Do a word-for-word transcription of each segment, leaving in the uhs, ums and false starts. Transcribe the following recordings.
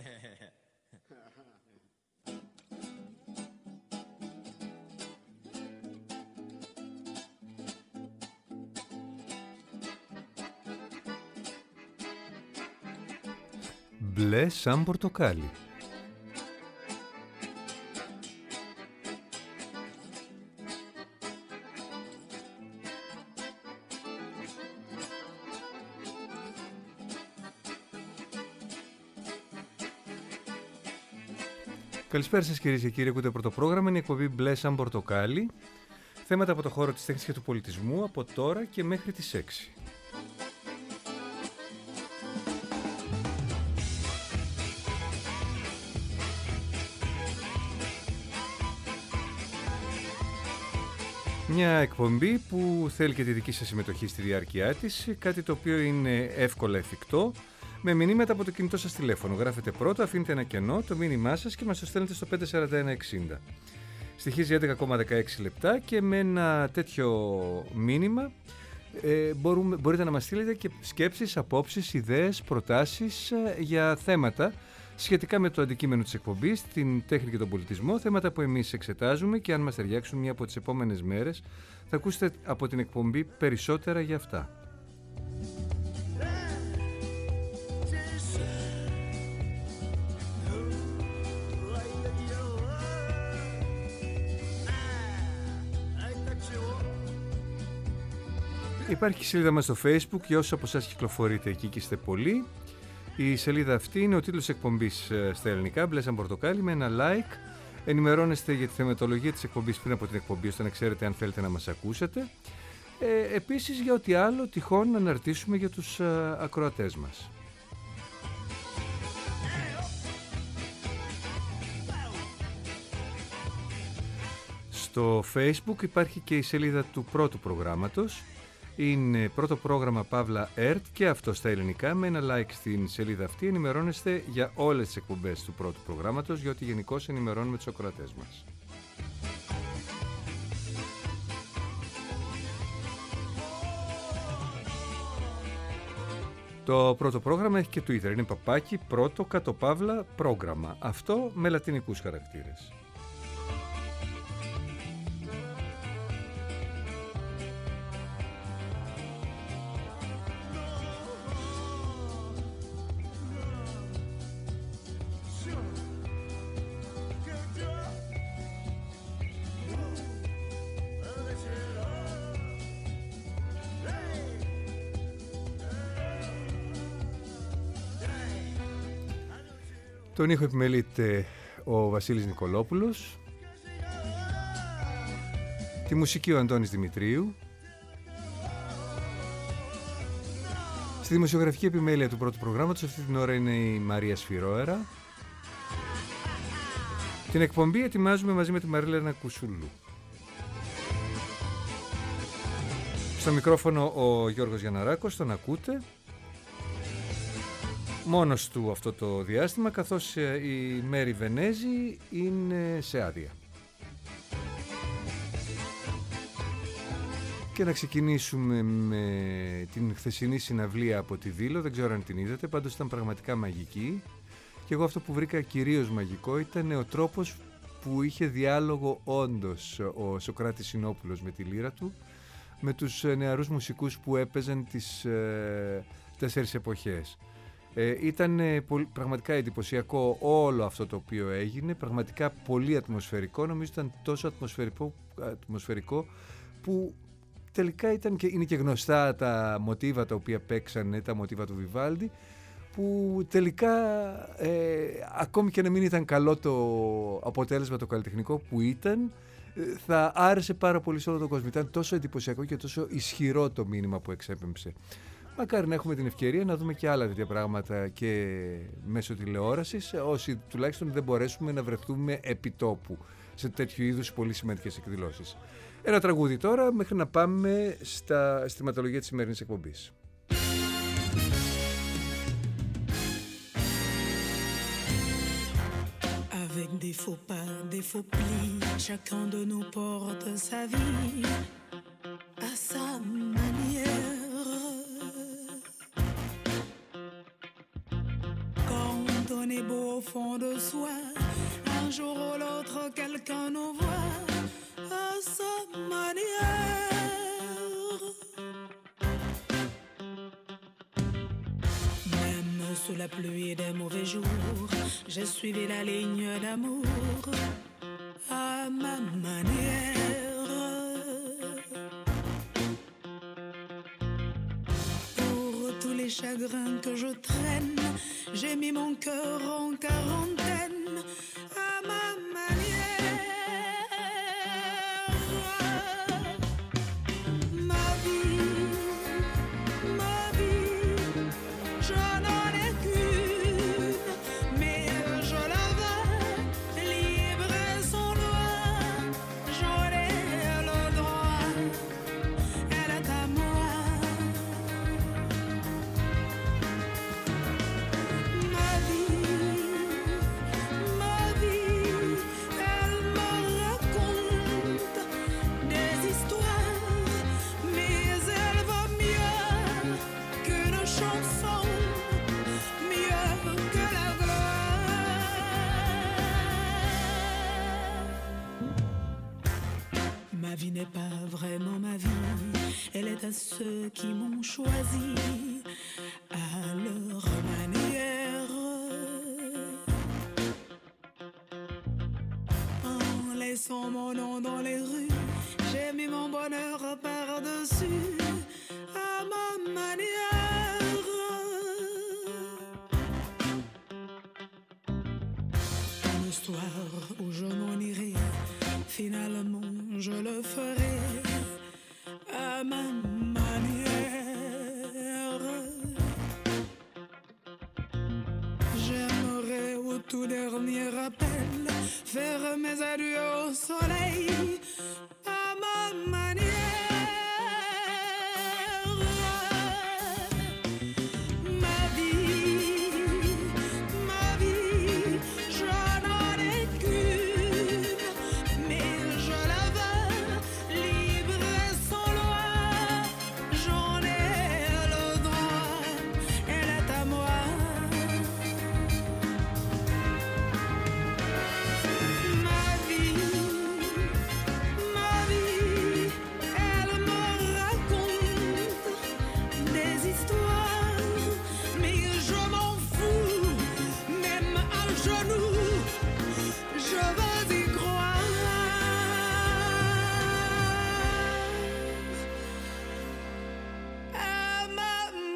Μπλε σαν πορτοκάλι. Καλησπέρα σας κυρίες και κύριοι, ακούτε πρώτο πρόγραμμα, είναι η εκπομπή Μπλε σαν πορτοκάλι. Θέματα από το χώρο της τέχνης και του πολιτισμού από τώρα και μέχρι τις έξι. Μια εκπομπή που θέλει και τη δική σας συμμετοχή στη διάρκεια της, κάτι το οποίο είναι εύκολα εφικτό, με μηνύματα από το κινητό σας τηλέφωνο. Γράφετε πρώτο, αφήνετε ένα κενό, το μήνυμά σας και μας το στέλνετε στο πέντε τέσσερα ένα εξήντα. Στοιχίζει έντεκα κόμμα δεκαέξι λεπτά και με ένα τέτοιο μήνυμα ε, μπορούμε, μπορείτε να μας στείλετε και σκέψεις, απόψεις, ιδέες, προτάσεις ε, για θέματα σχετικά με το αντικείμενο της εκπομπής, την τέχνη και τον πολιτισμό, θέματα που εμείς εξετάζουμε και αν μας ταιριάξουν μία από τις επόμενες μέρες θα ακούσετε από την εκπομπή περισσότερα για αυτά. Υπάρχει η σελίδα μας στο Facebook για όσους από εσάς κυκλοφορείτε εκεί και είστε πολλοί. Η σελίδα αυτή είναι ο τίτλος εκπομπής στα ελληνικά, Μπλε σαν πορτοκάλι, με ένα like. Ενημερώνεστε για τη θεματολογία της εκπομπής πριν από την εκπομπή, ώστε να ξέρετε αν θέλετε να μας ακούσετε. Ε, επίσης για ό,τι άλλο τυχόν να αναρτήσουμε για τους α, ακροατές μας. Στο Facebook υπάρχει και η σελίδα του πρώτου προγράμματος. Είναι πρώτο πρόγραμμα Παύλα ΕΡΤ και αυτό στα ελληνικά. Με ένα like στην σελίδα αυτή ενημερώνεστε για όλες τις εκπομπές του πρώτου προγράμματος, γιατί γενικώς ενημερώνουμε τους ακροατές μας. Το πρώτο πρόγραμμα έχει και Twitter. Είναι παπάκι πρώτο κατ' Παύλα πρόγραμμα. Αυτό με λατινικούς χαρακτήρες. Τον ήχο επιμελείται ο Βασίλης Νικολόπουλος, τη μουσική ο Αντώνης Δημητρίου, στη δημοσιογραφική επιμέλεια του πρώτου προγράμματος αυτή την ώρα είναι η Μαρία Σφυρόερα. Την εκπομπή ετοιμάζουμε μαζί με τη Μαρίλαινα Κουσούλου. Στο μικρόφωνο ο Γιώργος Γιανναράκος, τον ακούτε. Μόνος του αυτό το διάστημα, καθώς η Μέρη Βενέζη είναι σε άδεια. Και να ξεκινήσουμε με την χθεσινή συναυλία από τη Δήλο. Δεν ξέρω αν την είδατε, πάντως ήταν πραγματικά μαγική. Και εγώ αυτό που βρήκα κυρίως μαγικό ήταν ο τρόπος που είχε διάλογο όντως ο Σωκράτης Συνόπουλος με τη λύρα του, με τους νεαρούς μουσικούς που έπαιζαν τις ε, τέσσερις εποχές. Ε, ήταν ε, πολύ, πραγματικά εντυπωσιακό όλο αυτό το οποίο έγινε, πραγματικά πολύ ατμοσφαιρικό. Νομίζω ήταν τόσο ατμοσφαιρικό, ατμοσφαιρικό που τελικά ήταν και, είναι και γνωστά τα μοτίβα τα οποία παίξανε, τα μοτίβα του Βιβάλντι, που τελικά ε, ακόμη και να μην ήταν καλό το αποτέλεσμα το καλλιτεχνικό που ήταν, ε, θα άρεσε πάρα πολύ σε όλο τον κόσμο. Ήταν τόσο εντυπωσιακό και τόσο ισχυρό το μήνυμα που εξέπεμψε. Μακάρι να έχουμε την ευκαιρία να δούμε και άλλα τέτοια πράγματα και μέσω τηλεόρασης, όσοι τουλάχιστον δεν μπορέσουμε να βρεθούμε επιτόπου σε τέτοιου είδους πολύ σημαντικές εκδηλώσεις. Ένα τραγούδι τώρα μέχρι να πάμε στα θεματολογία της σημερινής εκπομπής. Avec des faux pas, des faux plis, chacun de nous porte sa vie à sa manière. Quand on est beau au fond de soi. Un jour ou l'autre, quelqu'un nous voit à sa manière. Même sous la pluie des mauvais jours, j'ai suivi la ligne d'amour à ma manière. Pour tous les chagrins que je traîne, j'ai mis mon cœur en quarantaine à ma manière. Ma vie, ma vie, je n'en ai qu'une, mais je la veux libre et sans loi. J'en ai le droit, elle est à moi. Ma vie, ma vie, elle me raconte des histoires, mais elle va mieux qu'une chanson, mieux que la gloire. Ma vie n'est pas vraiment ma vie, elle est à ceux qui m'ont choisi à leur manière. En laissant mon nom dans les rues, j'ai mis mon bonheur par-dessus à ma manière. Une histoire où je m'en irai, finalement je le ferai à ma manière. J'aimerais au tout dernier appel faire mes adieux au soleil à ma manière. Ma vie, ma vie, je n'en ai qu'une, mais je la veux libre et sans loi. J'en ai le droit, elle est à moi. Ma vie, ma vie, elle me raconte des histoires, mais je m'en fous, même à genoux, je veux y croire à ma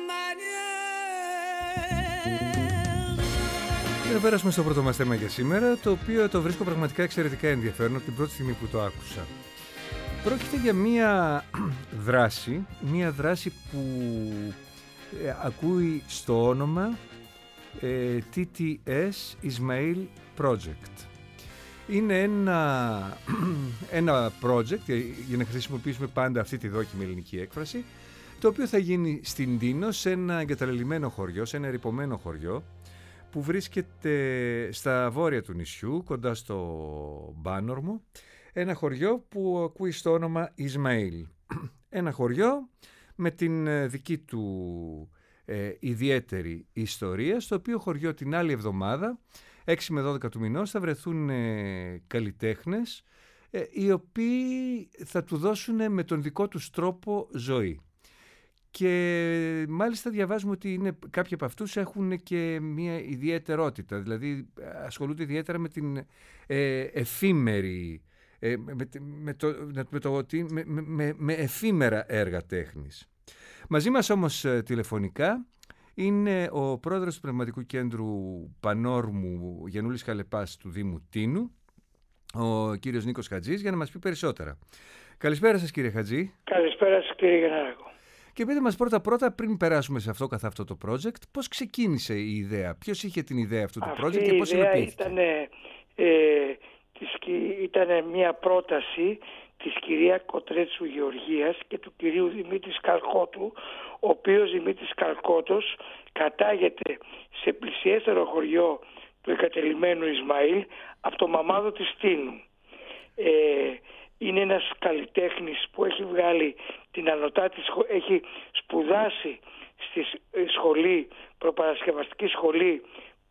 manière. Να περάσουμε στο πρώτο μας θέμα για σήμερα, το οποίο το βρίσκω πραγματικά εξαιρετικά ενδιαφέρον από την πρώτη στιγμή που το άκουσα. Πρόκειται για μία δράση, μία δράση που ε, ακούει στο όνομα ε, τι τι ες Ismail Project. Είναι ένα, ένα project, για να χρησιμοποιήσουμε πάντα αυτή τη δόκιμη ελληνική έκφραση, το οποίο θα γίνει στην Τίνο, σε ένα εγκαταλελειμμένο χωριό, σε ένα ερειπωμένο χωριό, που βρίσκεται στα βόρεια του νησιού, κοντά στο Μπάνορμο, ένα χωριό που ακούει στο όνομα Ισμαήλ. Ένα χωριό με την δική του ε, ιδιαίτερη ιστορία, στο οποίο χωριό την άλλη εβδομάδα, έξι με δώδεκα του μηνός, θα βρεθούν ε, καλλιτέχνες, ε, οι οποίοι θα του δώσουν με τον δικό τους τρόπο ζωή. Και μάλιστα διαβάζουμε ότι είναι, κάποιοι από αυτούς έχουν και μια ιδιαιτερότητα, δηλαδή ασχολούνται ιδιαίτερα με την ε, εφήμερη, ε, με, με, το, με, το, με, με, με εφήμερα έργα τέχνης. Μαζί μας όμως ε, τηλεφωνικά είναι ο πρόεδρος του Πνευματικού Κέντρου Πανόρμου Γιαννούλης Χαλεπάς του Δήμου Τίνου, ο κύριος Νίκος Χατζής, για να μας πει περισσότερα. Καλησπέρα σας κύριε Χατζή. Καλησπέρα σας κύριε Γεννάρακο. Και πείτε μας πρώτα πρώτα, πριν περάσουμε σε αυτό καθ' αυτό το project, πώς ξεκίνησε η ιδέα, ποιος είχε την ιδέα αυτού του project και πώς υλοποιήθηκε? Αυτή η ιδέα ήταν, ε, μια πρόταση της κυρία Κοτρέτσου Γεωργίας και του κυρίου Δημήτρη Καρκώτου, ο οποίος Δημήτρης Καρκώτος κατάγεται σε πλησιέστερο χωριό του εγκατελειμμένου Ισμαήλ από το μαμάδο της Τίνου. Ε, είναι ένας καλλιτέχνης που έχει βγάλει την ανωτάτη, έχει σπουδάσει στη σχολή, προπαρασκευαστική σχολή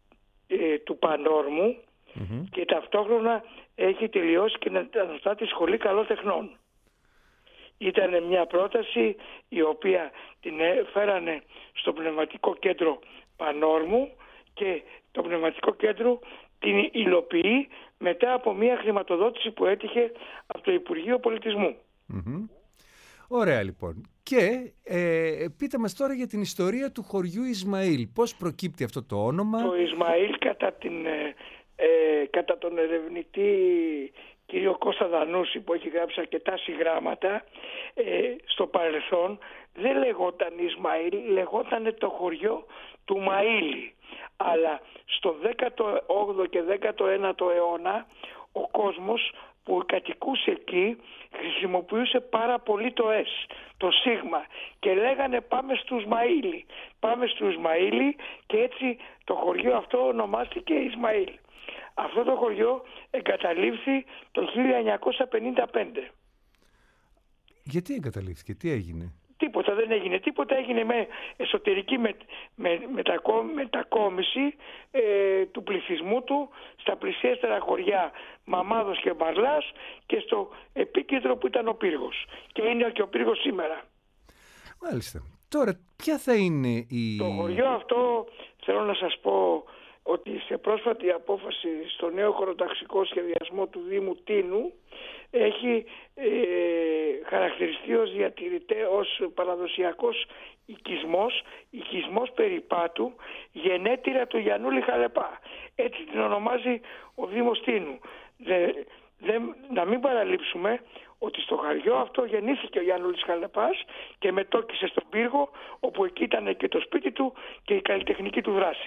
ε, του Πανόρμου Mm-hmm. και ταυτόχρονα έχει τελειώσει και να αναστά τη Σχολή Καλών Τεχνών. Ήταν μια πρόταση η οποία την φέρανε στο Πνευματικό Κέντρο Πανόρμου και το Πνευματικό Κέντρο την υλοποιεί μετά από μια χρηματοδότηση που έτυχε από το Υπουργείο Πολιτισμού. Mm-hmm. Ωραία λοιπόν. Και ε, πείτε μας τώρα για την ιστορία του χωριού Ισμαήλ. Πώς προκύπτει αυτό το όνομα? Το Ισμαήλ κατά, την, ε, ε, κατά τον ερευνητή κύριο Κώστα Δανούση, που έχει γράψει αρκετά συγγράμματα, ε, στο παρελθόν δεν λεγόταν Ισμαήλ, λεγόταν το χωριό του Μαΐλη. Αλλά στο δέκατο όγδοο και δέκατο ένατο αιώνα ο κόσμος που κατοικούσε εκεί χρησιμοποιούσε πάρα πολύ το S, το σίγμα, και λέγανε πάμε στους Ισμαήλι, πάμε στους Ισμαήλι, και έτσι το χωριό αυτό ονομάστηκε Ισμαήλ. Αυτό το χωριό εγκαταλείφθη το χίλια εννιακόσια πενήντα πέντε. Γιατί εγκαταλείφθηκε, τι έγινε? Τίποτα δεν έγινε, τίποτα έγινε με εσωτερική με, με, μετακό, μετακόμιση ε, του πληθυσμού του στα πλησιέστερα χωριά Μαμάδος και Μπαρλάς και στο επίκεντρο που ήταν ο Πύργος, και είναι και ο Πύργος σήμερα. Μάλιστα. Τώρα ποια θα είναι η... Το χωριό αυτό θέλω να σας πω ότι σε πρόσφατη απόφαση στο νέο χωροταξικό σχεδιασμό του Δήμου Τίνου έχει ε, χαρακτηριστεί ως διατηρητέ, ως παραδοσιακός οικισμός, οικισμός περιπάτου, γενέτειρα του Γιαννούλη Χαλεπά. Έτσι την ονομάζει ο Δήμος Τίνου. Δε, δε, να μην παραλείψουμε ότι στο χωριό αυτό γεννήθηκε ο Γιαννούλης Χαλεπάς και μετόκισε στον Πύργο, όπου εκεί ήταν και το σπίτι του και η καλλιτεχνική του δράση.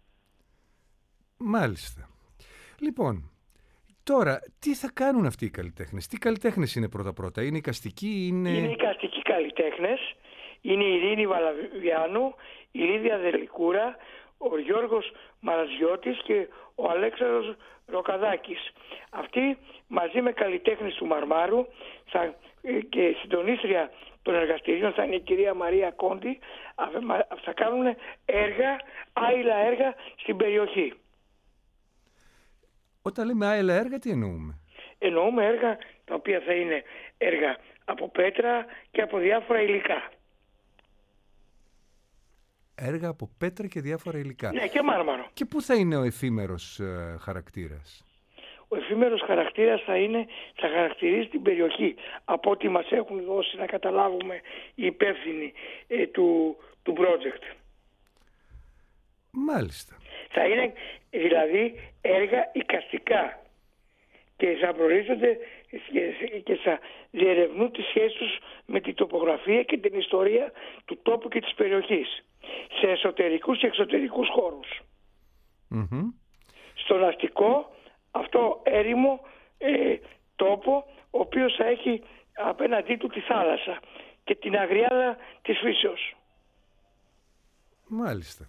Μάλιστα. Λοιπόν, τώρα τι θα κάνουν αυτοί οι καλλιτέχνες? Τι καλλιτέχνες είναι πρώτα-πρώτα? Είναι εικαστικοί, είναι... Είναι εικαστικοί καλλιτέχνες. Είναι η Ειρήνη Βαλαβιάνου, η Λίδια Δελικούρα, ο Γιώργος Μαραζιώτης και ο Αλέξανδρος Ροκαδάκης. Αυτοί μαζί με καλλιτέχνες του Μαρμάρου θα, και συντονίστρια των εργαστηρίων θα είναι η κυρία Μαρία Κόντι, θα κάνουν έργα, άειλα έργα στην περιοχή. Όταν λέμε άειλα έργα, τι εννοούμε? Εννοούμε έργα τα οποία θα είναι έργα από πέτρα και από διάφορα υλικά. Έργα από πέτρα και διάφορα υλικά. Ναι, και μάρμαρο. Και πού θα είναι ο εφήμερος ε, χαρακτήρας? Ο εφήμερος χαρακτήρας θα, είναι, θα χαρακτηρίζει την περιοχή. Από ό,τι μας έχουν δώσει να καταλάβουμε οι υπεύθυνοι ε, του, του project. Μάλιστα. Θα είναι δηλαδή έργα εικαστικά και θα προορίζονται και θα διερευνούν τις σχέσεις τους με την τοπογραφία και την ιστορία του τόπου και της περιοχής σε εσωτερικούς και εξωτερικούς χώρους. Mm-hmm. Στον αστικό αυτό έρημο ε, τόπο, ο οποίος θα έχει απέναντί του τη θάλασσα και την αγριάδα της φύσεως. Μάλιστα.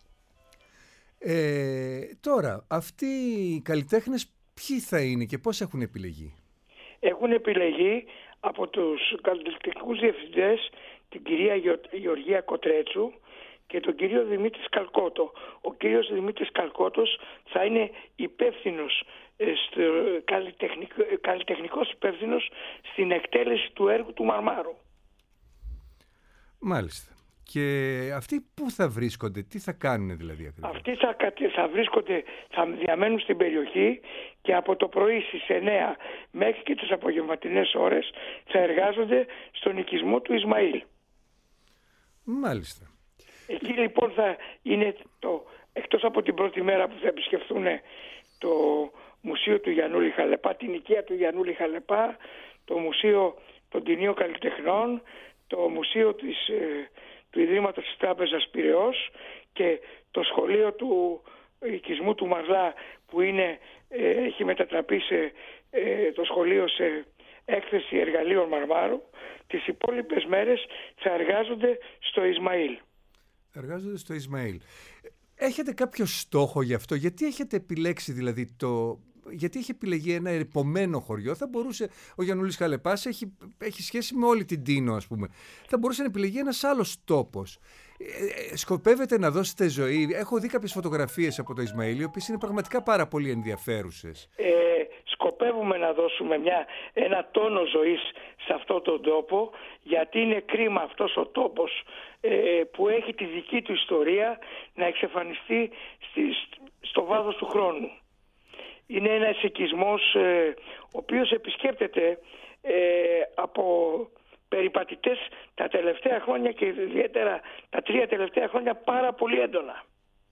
Ε, τώρα, αυτοί οι καλλιτέχνες ποιοι θα είναι και πώς έχουν επιλεγεί? Έχουν επιλεγεί από τους καλλιτεχνικούς διευθυντές την κυρία Γεωργία Κοτρέτσου και τον κύριο Δημήτρη Καλκότο. Ο κύριος Δημήτρης Καλκότος θα είναι υπεύθυνος, καλλιτεχνικό, καλλιτεχνικός υπεύθυνος στην εκτέλεση του έργου του Μαρμάρου. Μάλιστα. Και αυτοί πού θα βρίσκονται, τι θα κάνουν δηλαδή ακριβώς? Αυτοί θα, θα βρίσκονται, θα διαμένουν στην περιοχή και από το πρωί στις εννιά μέχρι και τις απογευματινές ώρες θα εργάζονται στον οικισμό του Ισμαήλ. Μάλιστα. Εκεί λοιπόν θα είναι το, εκτός από την πρώτη μέρα που θα επισκεφθούν το Μουσείο του Γιαννούλη Χαλεπά, την οικία του Γιαννούλη Χαλεπά, το Μουσείο των Τινίων Καλλιτεχνών, το Μουσείο της, ε, του Ιδρύματος της Τράπεζας Πειραιώς και το σχολείο του οικισμού του Μαρλά που είναι, ε, έχει μετατραπεί σε, ε, το σχολείο σε έκθεση εργαλείων Μαρμάρου. Τις υπόλοιπες μέρες θα εργάζονται στο Ισμαήλ. Εργάζονται στο Ισμαήλ. Έχετε κάποιο στόχο γι' αυτό? Γιατί έχετε επιλέξει δηλαδή το... Γιατί έχει επιλεγεί ένα ερειπωμένο χωριό? Θα μπορούσε, ο Γιαννούλης Χαλεπάς έχει, έχει σχέση με όλη την Τίνο, ας πούμε. Θα μπορούσε να επιλεγεί ένας άλλος τόπος. Ε, σκοπεύετε να δώσετε ζωή? Έχω δει κάποιες φωτογραφίες από το Ισμαήλ, οι οποίες είναι πραγματικά πάρα πολύ ενδιαφέρουσες. Ε, σκοπεύουμε να δώσουμε μια, ένα τόνο ζωής σε αυτόν τον τόπο, γιατί είναι κρίμα αυτός ο τόπος ε, που έχει τη δική του ιστορία να εξαφανιστεί στη, στο βάθος του χρόνου. Είναι ένας οικισμός ε, ο οποίος επισκέπτεται ε, από περιπατητές τα τελευταία χρόνια και ιδιαίτερα τα τρία τελευταία χρόνια πάρα πολύ έντονα.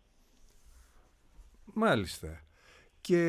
Μάλιστα. Και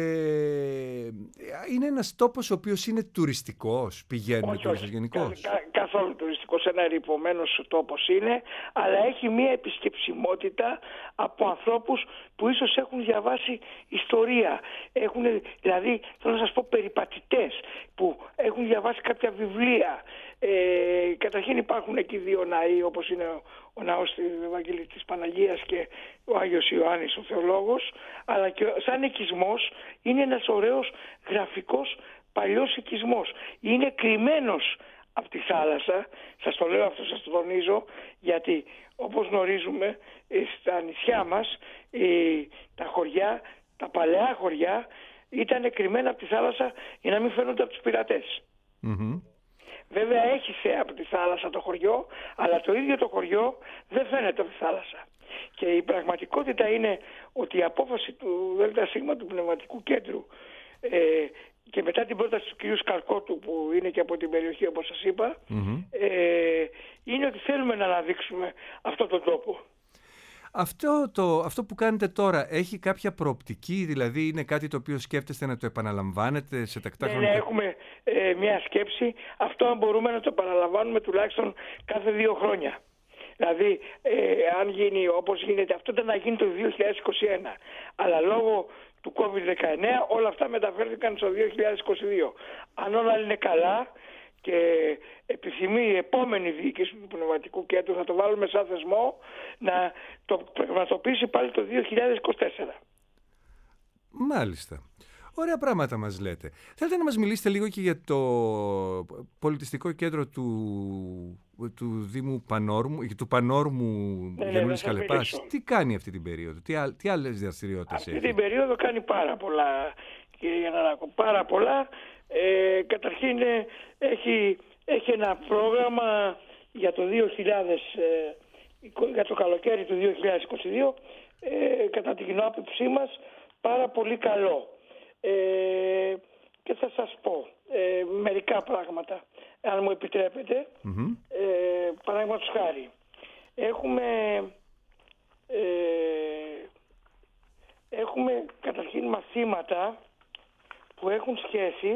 είναι ένας τόπος ο οποίος είναι τουριστικός, πηγαίνουν οι τουρίστες γενικώς? Κα, κα, καθόλου τουριστικός, ένα ερειπωμένος τόπος είναι, αλλά έχει μια επισκεψιμότητα από ανθρώπους που ίσως έχουν διαβάσει ιστορία. Έχουν, δηλαδή, θέλω να σας πω, περιπατητές που έχουν διαβάσει κάποια βιβλία. Ε, καταρχήν υπάρχουν εκεί δύο ναοί, όπως είναι ο, ο ναός της Ευαγγελιστής Παναγίας και ο Άγιος Ιωάννης ο Θεολόγος, αλλά και σαν οικισμός είναι ένας ωραίος γραφικός παλιός οικισμός. Είναι κρυμμένος από τη θάλασσα, σας το λέω αυτό, σας το τονίζω, γιατί όπως γνωρίζουμε στα νησιά μας τα χωριά, τα παλαιά χωριά ήταν κρυμμένα από τη θάλασσα για να μην φαίνονται από τους πειρατές. Mm-hmm. Βέβαια έχει θέα από τη θάλασσα το χωριό, αλλά το ίδιο το χωριό δεν φαίνεται από τη θάλασσα. Και η πραγματικότητα είναι ότι η απόφαση του ΔΣ του Πνευματικού Κέντρου ε, και μετά την πρόταση του κ. Σκαρκώτου, που είναι και από την περιοχή όπως σας είπα, mm-hmm. ε, είναι ότι θέλουμε να αναδείξουμε αυτό τον τόπο. Αυτό, το, αυτό που κάνετε τώρα έχει κάποια προοπτική, δηλαδή είναι κάτι το οποίο σκέφτεστε να το επαναλαμβάνετε σε τακτά ναι, χρονικά? Ναι, έχουμε ε, μια σκέψη. Αυτό μπορούμε να το επαναλαμβάνουμε τουλάχιστον κάθε δύο χρόνια. Δηλαδή, ε, αν γίνει όπως γίνεται, αυτό ήταν να γίνει το δύο χιλιάδες είκοσι ένα. Αλλά λόγω του κόβιντ δεκαεννέα όλα αυτά μεταφέρθηκαν στο δύο χιλιάδες είκοσι δύο. Αν όλα είναι καλά και επιθυμεί η επόμενη διοίκηση του Πνευματικού Κέντρου, θα το βάλουμε σαν θεσμό, να το πραγματοποιήσει πάλι το δύο χιλιάδες είκοσι τέσσερα. Μάλιστα. Ωραία πράγματα μας λέτε. Θέλετε να μας μιλήσετε λίγο και για το πολιτιστικό κέντρο του, του Δήμου Πανόρμου, του Πανόρμου ναι, Γιαννούλης ναι, Καλεπάς? Τι κάνει αυτή την περίοδο, τι, α, τι άλλες δραστηριότητες έχει? Αυτή την περίοδο κάνει πάρα πολλά, κύριε Γιανναράκο, πάρα πολλά. Ε, καταρχήν ε, έχει, έχει ένα πρόγραμμα για το, δύο χιλιάδες, ε, για το καλοκαίρι του δύο χιλιάδες είκοσι δύο, ε, κατά την κοινή άποψή μας πάρα πολύ καλό. Ε, και θα σας πω ε, μερικά πράγματα, αν μου επιτρέπετε. Mm-hmm. Ε, παραδείγματος χάρη, έχουμε ε, έχουμε καταρχήν μαθήματα που έχουν σχέση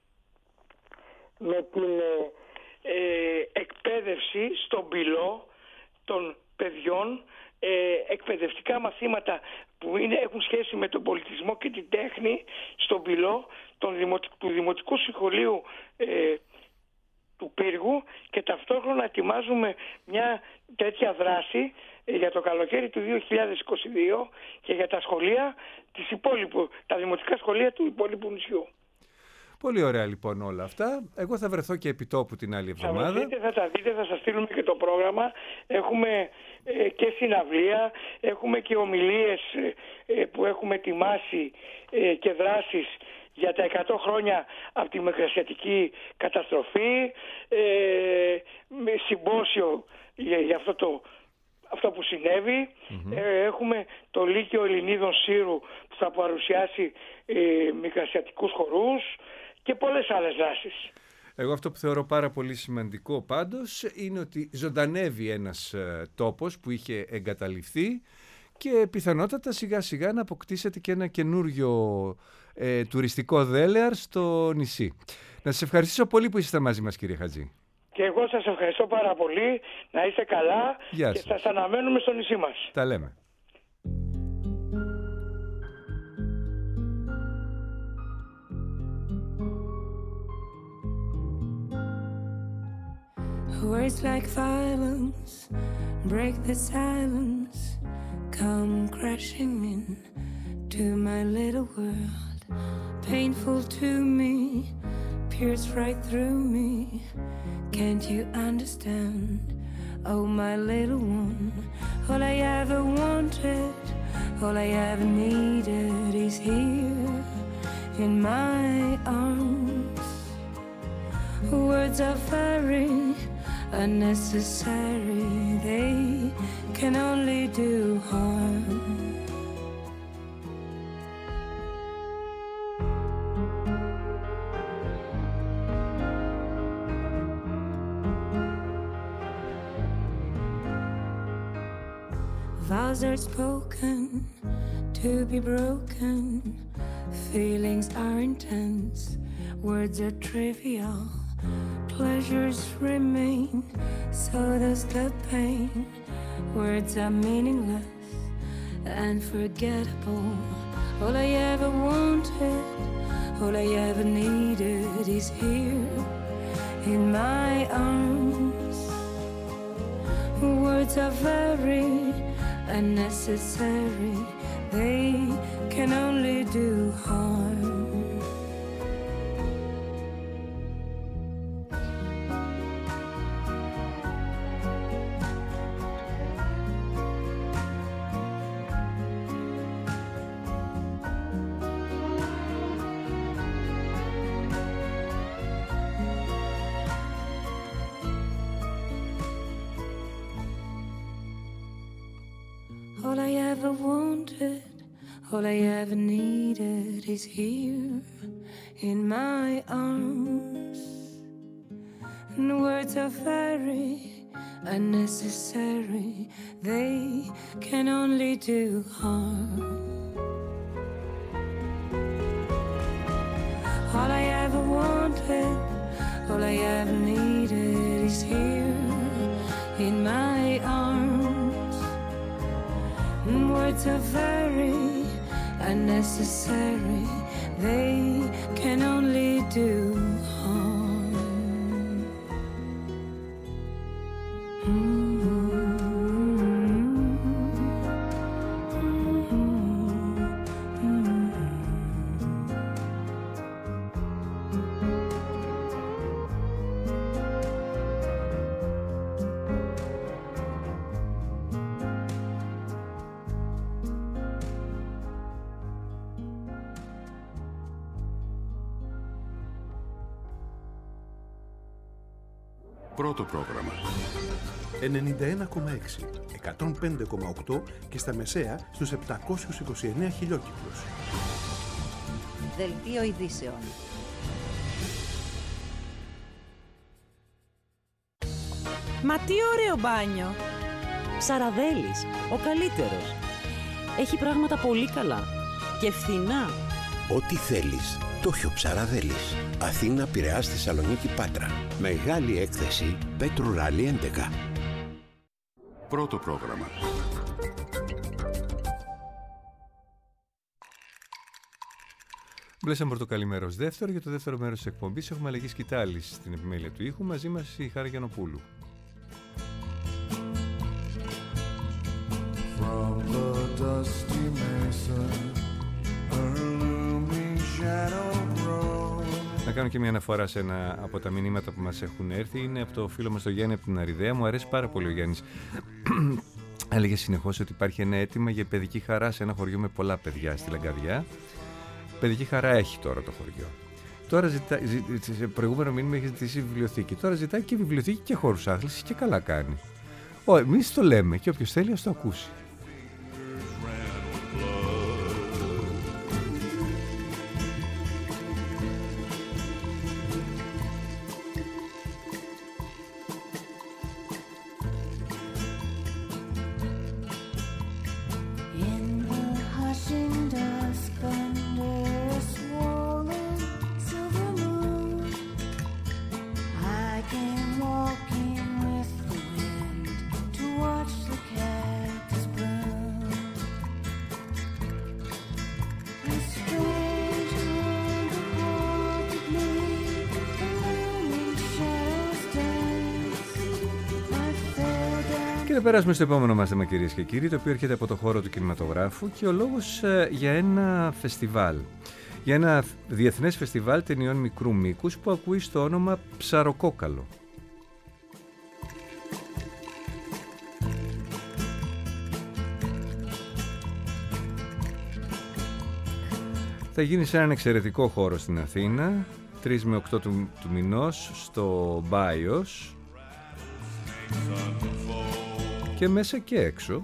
με την ε, εκπαίδευση στον πυλό των παιδιών, ε, εκπαιδευτικά μαθήματα που είναι, έχουν σχέση με τον πολιτισμό και την τέχνη στον πυλό των δημοτικού, του Δημοτικού Σχολείου ε, του Πύργου, και ταυτόχρονα ετοιμάζουμε μια τέτοια δράση ε, για το καλοκαίρι του δύο χιλιάδες είκοσι δύο και για τα σχολεία της υπόλοιπου, τα δημοτικά σχολεία του υπόλοιπου νησιού. Πολύ ωραία λοιπόν όλα αυτά. Εγώ θα βρεθώ και επί τόπου την άλλη εβδομάδα. Θα βρεθείτε, θα τα δείτε, θα σας στείλουμε και το πρόγραμμα. Έχουμε ε, και συναυλία, έχουμε και ομιλίες ε, που έχουμε ετοιμάσει ε, και δράσεις για τα εκατό χρόνια από τη Μικρασιατική καταστροφή, ε, με συμπόσιο για, για αυτό το... αυτό που συνέβη. Mm-hmm. Ε, έχουμε το Λύκειο Ελληνίδων Σύρου που θα παρουσιάσει ε, μικρασιατικούς χορούς και πολλές άλλες δράσεις. Εγώ αυτό που θεωρώ πάρα πολύ σημαντικό πάντως είναι ότι ζωντανεύει ένας ε, τόπος που είχε εγκαταλειφθεί και πιθανότατα σιγά σιγά να αποκτήσετε και ένα καινούριο ε, τουριστικό δέλεαρ στο νησί. Να σας ευχαριστήσω πολύ που ήσασταν μαζί μας, κύριε Χατζή. Και εγώ σας ευχαριστώ πάρα πολύ. Να είστε καλά. Γεια και σας. σας αναμένουμε στο νησί μας. Τα λέμε. Words like violence break the silence, come crashing in to my little world, painful to me, pierce right through me. Can't you understand? oh my little one. All I ever wanted, all I ever needed is here in my arms. Words are very unnecessary, they can only do harm. Vows are spoken to be broken, feelings are intense, words are trivial, pleasures remain, so does the pain. Words are meaningless and forgettable. All I ever wanted, all I ever needed is here in my arms. Words are very unnecessary, they can only do harm. All I ever wanted, all I ever needed is here in my arms. And words are very unnecessary, they can only do harm. All I ever wanted, all I ever needed is here in my arms. Words are very unnecessary, they can only do harm. Mm-hmm. Πρώτο πρόγραμμα. ενενήντα ένα κόμμα έξι, εκατόν πέντε κόμμα οκτώ και στα μεσαία στους επτακόσιους είκοσι εννέα χιλιόκυκλους. Δελτίο ειδήσεων. Μα τι ωραίο μπάνιο! Ψαραδέλης, ο καλύτερος. Έχει πράγματα πολύ καλά και φθηνά. Ό,τι θέλεις, το έχει ο Ψαραδέλης. Αθήνα, Πειραιάς, Θεσσαλονίκη, Πάτρα. Μεγάλη έκθεση Πέτρου Ράλι έντεκα. Πρώτο πρόγραμμα. Μπλέσαμε πορτοκαλί μέρος δεύτερο. Για το δεύτερο μέρος της εκπομπής έχουμε αλλαγή σκητάλης στην επιμέλεια του ήχου. Μαζί μας η Χάρα Γιαννοπούλου. From the dusty mesa, a looming shadow grows. Να κάνω και μια αναφορά σε ένα από τα μηνύματα που μας έχουν έρθει. Είναι από το φίλο μας τον Γιάννη από την Αριδαία. Μου αρέσει πάρα πολύ ο Γιάννης. Έλεγε συνεχώς ότι υπάρχει ένα αίτημα για παιδική χαρά σε ένα χωριό με πολλά παιδιά στη Λαγκαδιά. Παιδική χαρά έχει τώρα το χωριό. Τώρα ζητά, ζη, σε προηγούμενο μήνυμα έχει ζητήσει βιβλιοθήκη. Τώρα ζητάει και βιβλιοθήκη και χώρους άθλησης και καλά κάνει. Ω, εμείς το λέμε και όποιος θέλει ας το ακούσει. Θα περάσουμε στο επόμενο μας θέμα, κυρίες και κύριοι, το οποίο έρχεται από το χώρο του κινηματογράφου και ο λόγος ε, για ένα φεστιβάλ. Για ένα διεθνές φεστιβάλ ταινιών μικρού μήκους που ακούει στο όνομα Ψαροκόκαλο. Θα γίνει σε έναν εξαιρετικό χώρο στην Αθήνα, τρεις με οκτώ του, του μηνός, στο Μπάιος, και μέσα και έξω.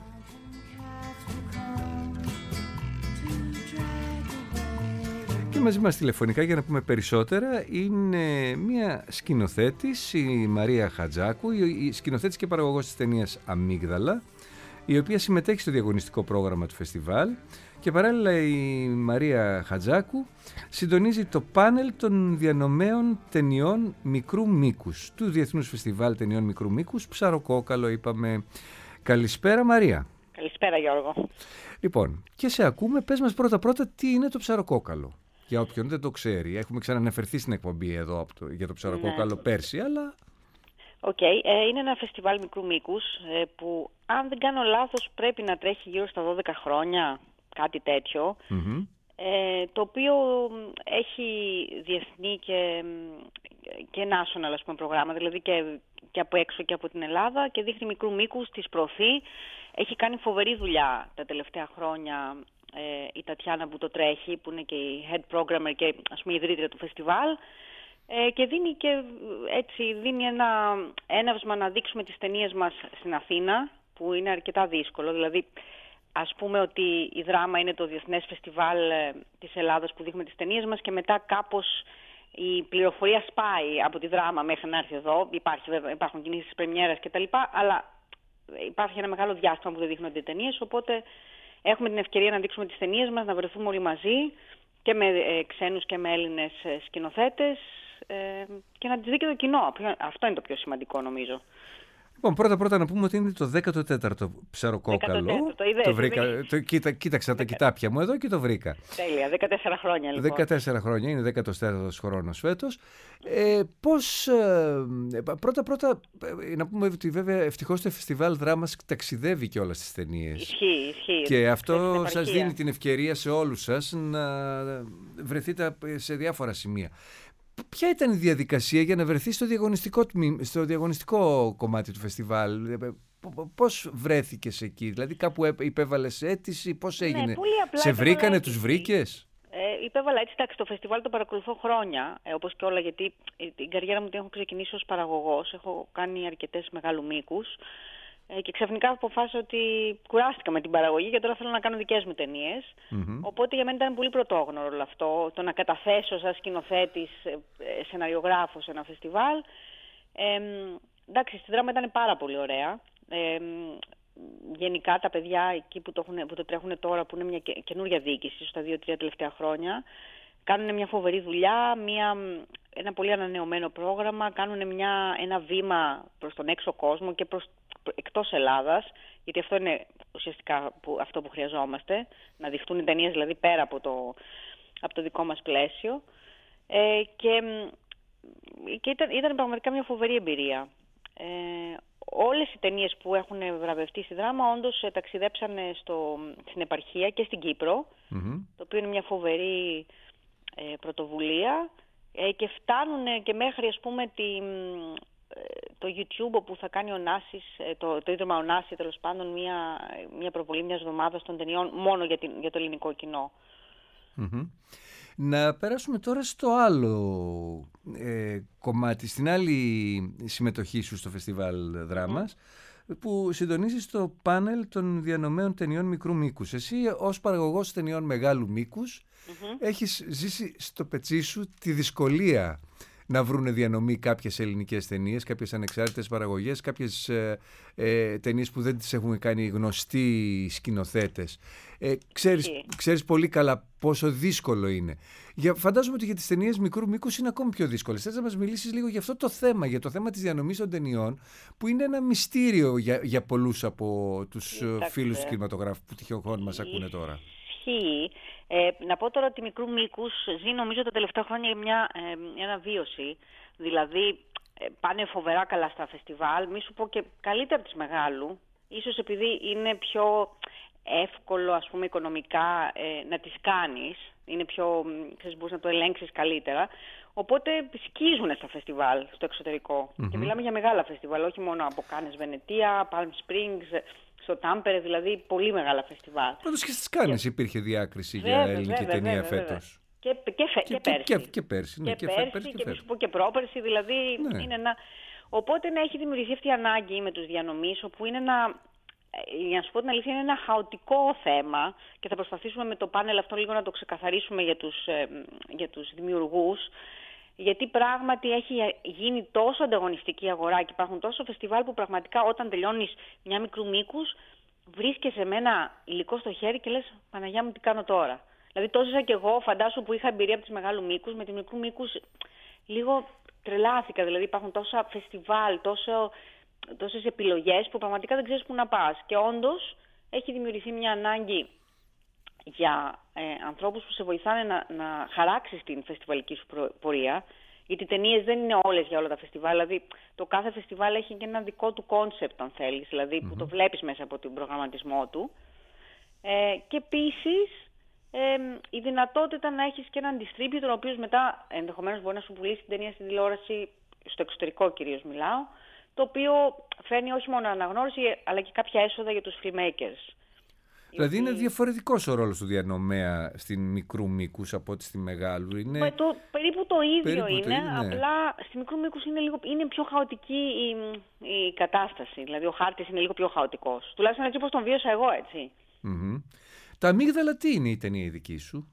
Και μαζί μας τηλεφωνικά για να πούμε περισσότερα είναι μια σκηνοθέτης, η Μαρία Χατζάκου, η σκηνοθέτης και παραγωγός της ταινίας Αμύγδαλα, η οποία συμμετέχει στο διαγωνιστικό πρόγραμμα του φεστιβάλ, και παράλληλα η Μαρία Χατζάκου συντονίζει το πάνελ των διανομέων ταινιών μικρού μήκους του Διεθνούς Φεστιβάλ Ταινιών Μικρού Μήκους, Ψαροκόκαλο είπαμε. Καλησπέρα Μαρία. Καλησπέρα Γιώργο. Λοιπόν, και σε ακούμε, πες μας πρώτα πρώτα τι είναι το Ψαροκόκαλο. Για όποιον δεν το ξέρει, έχουμε ξαναναφερθεί στην εκπομπή εδώ από το, για το Ψαροκόκαλο ναι. πέρσι, αλλά... Οκ, okay. ε, είναι ένα φεστιβάλ μικρού μήκους ε, που αν δεν κάνω λάθος πρέπει να τρέχει γύρω στα δώδεκα χρόνια, κάτι τέτοιο, mm-hmm. ε, το οποίο έχει διεθνή και, και national ας πούμε, προγράμματα, δηλαδή και, και από έξω και από την Ελλάδα, και δείχνει μικρού μήκους, τις προωθεί. Έχει κάνει φοβερή δουλειά τα τελευταία χρόνια ε, η Τατιάνα που το τρέχει, που είναι και η head programmer και ας πούμε η ιδρύτρια του φεστιβάλ. Ε, και δίνει και έτσι δίνει ένα έναυσμα να δείξουμε τις ταινίες μας στην Αθήνα, που είναι αρκετά δύσκολο. Δηλαδή, ας πούμε ότι η Δράμα είναι το διεθνές φεστιβάλ ε, της Ελλάδας που δείχνουμε τις ταινίες μας, και μετά κάπως η πληροφορία σπάει από τη Δράμα μέχρι να έρθει εδώ. Υπάρχει, βέβαια, υπάρχουν κινήσεις πρεμιέρας κτλ. Αλλά υπάρχει ένα μεγάλο διάστημα που δεν δείχνονται οι ταινίες, οπότε έχουμε την ευκαιρία να δείξουμε τις ταινίες μας, να βρεθούμε όλοι μαζί και με ε, ξένους και με Έλληνες ε, σκηνοθέτες, Ε, και να τις δει και το κοινό. Αυτό είναι το πιο σημαντικό νομίζω. Λοιπόν, πρώτα πρώτα να πούμε ότι είναι το δέκατο τέταρτο Ψαροκόκαλο. δέκατο τέταρτο, το είδες, το βρήκα, το, κοίτα, κοίταξα Δεκα... τα κοιτάπια μου εδώ και το βρήκα. Τέλεια, δεκατέσσερα χρόνια λοιπόν. δεκατέσσερα χρόνια, είναι δέκατος τέταρτος χρόνος φέτος. Ε, πώς, ε, πρώτα πρώτα να πούμε ότι βέβαια ευτυχώς το φεστιβάλ Δράμας ταξιδεύει και όλα στις ταινίες. Ισχύει, ισχύει. Και αυτό σας δίνει την ευκαιρία σε όλους σας να βρεθείτε σε διάφορα σημεία. Ποια ήταν η διαδικασία για να βρεθεί στο διαγωνιστικό, στο διαγωνιστικό κομμάτι του φεστιβάλ? Πώς βρέθηκες εκεί? Δηλαδή κάπου υπέβαλες αίτηση? Πώς έγινε? Ναι, σε βρήκανε, τους βρήκες? Ε, υπέβαλα έτσι, εντάξει, το φεστιβάλ το παρακολουθώ χρόνια, ε, όπως και όλα, γιατί την καριέρα μου την έχω ξεκινήσει ως παραγωγός. Έχω κάνει αρκετές μεγάλου μήκους. Ε, και ξαφνικά αποφάσισα ότι κουράστηκα με την παραγωγή και τώρα θέλω να κάνω δικές μου ταινίες. Mm-hmm. Οπότε για μένα ήταν πολύ πρωτόγνωρο όλο αυτό, το να καταθέσω σαν σκηνοθέτης, ε, σεναριογράφος σε ένα φεστιβάλ. Ε, εντάξει, στη Δράμα ήταν πάρα πολύ ωραία. Ε, γενικά τα παιδιά εκεί που το, έχουν, που το τρέχουν τώρα, που είναι μια καινούργια διοίκηση στα δύο-τρία τελευταία χρόνια, κάνουν μια φοβερή δουλειά, μια, ένα πολύ ανανεωμένο πρόγραμμα, κάνουν μια, ένα βήμα προς τον έξω κόσμο και προς εκτός Ελλάδας, γιατί αυτό είναι ουσιαστικά που, αυτό που χρειαζόμαστε, να δειχτούν οι ταινίες δηλαδή πέρα από το, από το δικό μας πλαίσιο. Ε, και και ήταν, ήταν πραγματικά μια φοβερή εμπειρία. Ε, όλες οι ταινίες που έχουν βραβευτεί στη Δράμα όντως ε, ταξιδέψανε στο, στην επαρχία και στην Κύπρο, mm-hmm. το οποίο είναι μια φοβερή ε, πρωτοβουλία, ε, και φτάνουν και μέχρι ας πούμε τη... το YouTube, όπου θα κάνει ο Νάσης, το, το Ίδρυμα ο Νάση, τέλος πάντων, μια, μια προβολή μιας εβδομάδας των ταινιών μόνο για, την, για το ελληνικό κοινό. Mm-hmm. Να περάσουμε τώρα στο άλλο ε, κομμάτι, στην άλλη συμμετοχή σου στο φεστιβάλ Δράμας, mm-hmm. που συντονίζεις το πάνελ των διανομέων ταινιών μικρού μήκους. Εσύ ως παραγωγός ταινιών μεγάλου μήκους mm-hmm. έχεις ζήσει στο πετσί σου τη δυσκολία να βρούνε διανομή κάποιες ελληνικές ταινίες, κάποιες ανεξάρτητες παραγωγές, κάποιες ε, ε, ταινίες που δεν τις έχουν κάνει γνωστοί σκηνοθέτες. Ε, ξέρεις, ξέρεις πολύ καλά πόσο δύσκολο είναι. Για, φαντάζομαι ότι για τις ταινίες μικρού μήκους είναι ακόμη πιο δύσκολες. Θες να μας μιλήσεις λίγο για αυτό το θέμα, για το θέμα της διανομής των ταινιών, που είναι ένα μυστήριο για, για πολλούς από τους Κοιτάξτε. φίλους του κινηματογράφου που τυχόν μας ακούνε τώρα. Ε, να πω τώρα ότι μικρού μήκους ζει νομίζω τα τελευταία χρόνια μια ε, αναβίωση. Δηλαδή ε, πάνε φοβερά καλά στα φεστιβάλ, μη σου πω και καλύτερα από τις μεγάλου. Ίσως επειδή είναι πιο εύκολο ας πούμε οικονομικά ε, να τις κάνεις. Είναι πιο, ξέρεις, μπορείς να το ελέγξεις καλύτερα. Οπότε σκίζουν στα φεστιβάλ στο εξωτερικό. Mm-hmm. Και μιλάμε για μεγάλα φεστιβάλ, όχι μόνο από Κάνες, Βενετία, Palm Springs, στο Τάμπερε, δηλαδή πολύ μεγάλα φεστιβάλ. Πάντως και στις Κάνες και... υπήρχε διάκριση βέβαια, για ελληνική βέβαια, ταινία βέβαια, φέτος. Και, και, φε, και, και, πέρσι. Και, και πέρσι, ναι, και, και, πέρσι, πέρσι, και, και, και, και, και πρόπερσι, δηλαδή ναι. είναι ένα... Οπότε να έχει δημιουργηθεί αυτή η ανάγκη με τους διανομής, όπου είναι ένα, για να σου πω την αλήθεια, είναι ένα χαοτικό θέμα και θα προσπαθήσουμε με το πάνελ αυτό λίγο να το ξεκαθαρίσουμε για τους, ε, για τους δημιουργούς, γιατί πράγματι έχει γίνει τόσο ανταγωνιστική αγορά και υπάρχουν τόσο φεστιβάλ που πραγματικά όταν τελειώνεις μια μικρού μήκους βρίσκεσαι με ένα υλικό στο χέρι και λες Παναγιά μου τι κάνω τώρα. Δηλαδή τόσο σαν και εγώ φαντάσου που είχα εμπειρία από τις μεγάλου μήκους, με τη μικρού μήκους λίγο τρελάθηκα. Δηλαδή υπάρχουν τόσα φεστιβάλ, τόσο, τόσες επιλογές που πραγματικά δεν ξέρεις πού να πας. Και όντως έχει δημιουργηθεί μια ανάγκη για ε, ανθρώπους που σε βοηθάνε να, να χαράξεις την φεστιβαλική σου πορεία. Γιατί οι ταινίες δεν είναι όλες για όλα τα φεστιβάλ. Δηλαδή το κάθε φεστιβάλ έχει και ένα δικό του κόνσεπτ αν θέλεις. Δηλαδή mm-hmm. που το βλέπεις μέσα από τον προγραμματισμό του. Ε, και επίσης ε, η δυνατότητα να έχεις και έναν distributor ο οποίος μετά ενδεχομένως μπορεί να σου πουλήσει την ταινία στην τηλεόραση, στο εξωτερικό κυρίως μιλάω, το οποίο φέρνει όχι μόνο αναγνώριση αλλά και κάποια έσοδα για τους filmmakers. Δηλαδή είναι διαφορετικός ο ρόλος του διανομέα στην μικρού μήκους από ό,τι στη μεγάλου. Είναι... Το, περίπου το ίδιο περίπου είναι, το ίδιο, ναι. Απλά στη μικρού μήκους είναι, λίγο, είναι πιο χαοτική η, η κατάσταση. Δηλαδή ο χάρτης είναι λίγο πιο χαοτικός. Τουλάχιστον έτσι όπως τον βίωσα εγώ, έτσι. Mm-hmm. Τα αμύγδαλα τι είναι η ταινία η δική σου?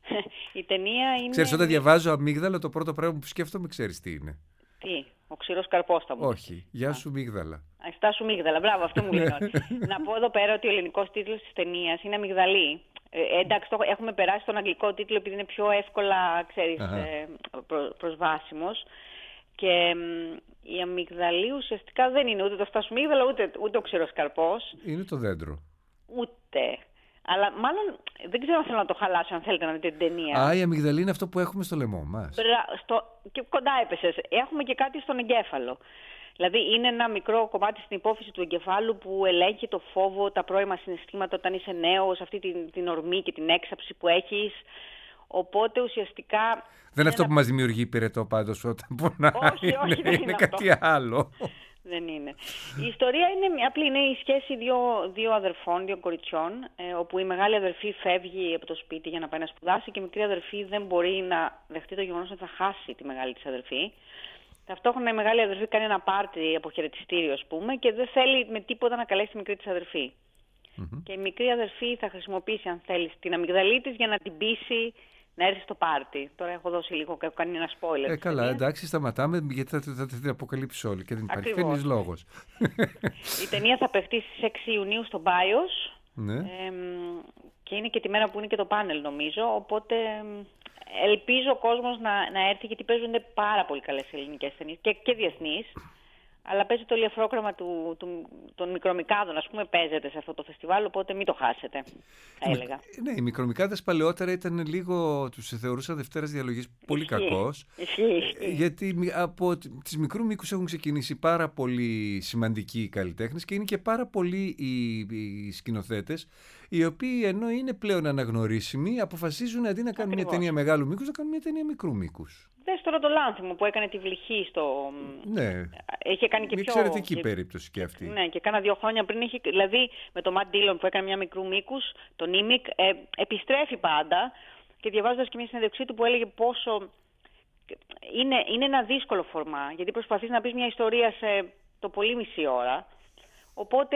Η ταινία είναι... Ξέρεις, όταν διαβάζω αμύγδαλα το πρώτο πράγμα που σκέφτομαι ξέρεις τι είναι? Τι, ο ξηρός καρπός θα μου. Όχι, γεια σου μύγδαλα. Στά σου μύγδαλα, μπράβο, αυτό μου λέει. Να πω εδώ πέρα ότι ο ελληνικός τίτλος της ταινίας είναι Αμυγδαλή. Ε, εντάξει, το έχουμε περάσει τον αγγλικό τίτλο επειδή είναι πιο εύκολα, ξέρεις, ε, προ, προσβάσιμος. Και η αμυγδαλή ουσιαστικά δεν είναι ούτε το στά σου μύγδαλα, ούτε, ούτε ο ξηρός καρπός. Είναι το δέντρο. Ούτε. Αλλά μάλλον δεν ξέρω αν θέλω να το χαλάσω, αν θέλετε να δείτε την ταινία. Α, η αμυγδαλή είναι αυτό που έχουμε στο λαιμό μας. Μπρα, στο, και κοντά έπεσες. Έχουμε και κάτι στον εγκέφαλο. Δηλαδή είναι ένα μικρό κομμάτι στην υπόφυση του εγκεφάλου που ελέγχει το φόβο, τα πρώιμα συναισθήματα όταν είσαι νέος, αυτή την, την ορμή και την έξαψη που έχεις. Οπότε ουσιαστικά... Δεν είναι αυτό ένα... που μας δημιουργεί πυρετό πάντως όταν πονάει. Όχι, όχι, είναι, δεν είναι, είναι αυτό. κάτι άλλο. Δεν είναι. Η ιστορία είναι απλή. Είναι η σχέση δύο, δύο αδερφών, δύο κοριτσιών, ε, όπου η μεγάλη αδερφή φεύγει από το σπίτι για να πάει να σπουδάσει και η μικρή αδερφή δεν μπορεί να δεχτεί το γεγονός ότι θα χάσει τη μεγάλη της αδερφή. Ταυτόχρονα η μεγάλη αδερφή κάνει ένα πάρτι αποχαιρετιστήριο, ας πούμε, και δεν θέλει με τίποτα να καλέσει τη μικρή της αδερφή. Mm-hmm. Και η μικρή αδερφή θα χρησιμοποιήσει, αν θέλει, την αμυγδαλή της για να την πείσει να έρθει στο πάρτι. Τώρα έχω δώσει λίγο, έχω κάνει ένα spoiler. Ε, καλά, εντάξει, σταματάμε γιατί θα, θα, θα την αποκαλύψει όλη και δεν υπάρχει κανείς λόγος. Η ταινία θα παιχτεί στις έξι Ιουνίου στο Μπάιος. Ναι. Ε, και είναι και τη μέρα που είναι και το πάνελ, νομίζω. Οπότε ελπίζω ο κόσμος να, να έρθει, γιατί παίζονται πάρα πολύ καλές ελληνικές ταινίες και, και διεθνείς. Αλλά παίζει το ηλιοφρόκραμα του, του, των μικρομικάδων, ας πούμε, παίζεται σε αυτό το φεστιβάλ, οπότε μην το χάσετε, θα έλεγα. Ναι, οι μικρομικάδες παλαιότερα ήταν λίγο, τους θεωρούσα Δευτέρας Διαλογής πολύ κακός. Γιατί από τις μικρού μήκους έχουν ξεκινήσει πάρα πολύ σημαντικοί καλλιτέχνες και είναι και πάρα πολλοί οι, οι σκηνοθέτες, οι οποίοι ενώ είναι πλέον αναγνωρίσιμοι, αποφασίζουν αντί να κάνουν Ακριβώς. μια ταινία μεγάλου μήκους, να κάνουν μια ταινία μικρού μήκους. Δες τώρα το Λάνθιμο που έκανε τη Βλυχή στο... Ναι, είχε κάνει και μια πιο... εξαιρετική και... περίπτωση και αυτή. Ναι, και κάνα δύο χρόνια πριν είχε... Δηλαδή με το Matt Dillon που έκανε μια μικρού μήκους, το Νίμικ, ε, επιστρέφει πάντα και διαβάζοντας και μια συνέντευξή του που έλεγε πόσο... Είναι, είναι ένα δύσκολο φορμά, γιατί προσπαθείς να πεις μια ιστορία σε το πολύ μισή ώρα, οπότε...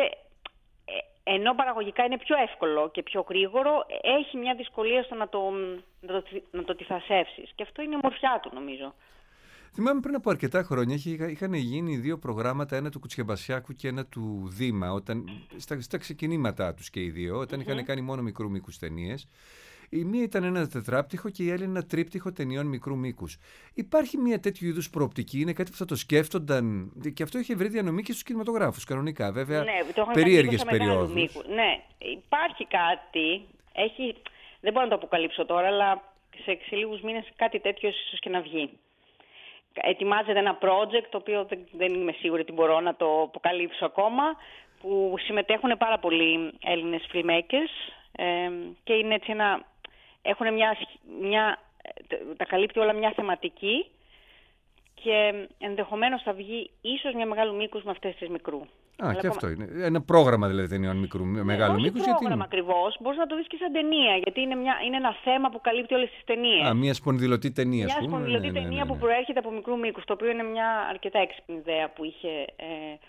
Ενώ παραγωγικά είναι πιο εύκολο και πιο γρήγορο, έχει μια δυσκολία στο να το, να το, να το τυθασεύσεις. Και αυτό είναι η ομορφιά του, νομίζω. Θυμάμαι πριν από αρκετά χρόνια είχαν γίνει δύο προγράμματα, ένα του Κουτσιαμπασιάκου και ένα του Δήμα, όταν, στα, στα ξεκινήματά τους και οι δύο, όταν mm-hmm. είχαν κάνει μόνο μικρού μήκους ταινίες. Η μία ήταν ένα τετράπτυχο και η άλλη ένα τρίπτυχο ταινιών μικρού μήκους. Υπάρχει μια τέτοιου είδους προοπτική, είναι κάτι που θα το σκέφτονταν και αυτό είχε βρει διανομή και στους κινηματογράφους κανονικά, βέβαια, ναι, περίεργες περιόδους. Ναι, υπάρχει κάτι, έχει, δεν μπορώ να το αποκαλύψω τώρα, αλλά σε, σε λίγους μήνες κάτι τέτοιο ίσως και να βγει. Ετοιμάζεται ένα project, το οποίο δεν, δεν είμαι σίγουρη ότι μπορώ να το αποκαλύψω ακόμα, που συμμετέχουν πάρα πολλοί Έλληνες filmmakers ε, και είναι έτσι ένα... Έχουν μια, μια, τα καλύπτει όλα μια θεματική και ενδεχομένως θα βγει ίσως μια μεγάλου μήκους με αυτές τις μικρού. Α, και αυτό είναι. Ένα πρόγραμμα δηλαδή ταινιών μικρού, ναι, μεγάλου μήκους. Όχι πρόγραμμα ακριβώς, μπορείς να το δεις και σαν ταινία, γιατί είναι, μια, είναι ένα θέμα που καλύπτει όλες τις ταινίες. Α, μια σπονδυλωτή ταινία, Μια ας πούμε. σπονδυλωτή ναι, ναι, ταινία ναι, ναι. που προέρχεται από μικρού μήκους, το οποίο είναι μια αρκετά έξυπνη ιδέα που είχε ε,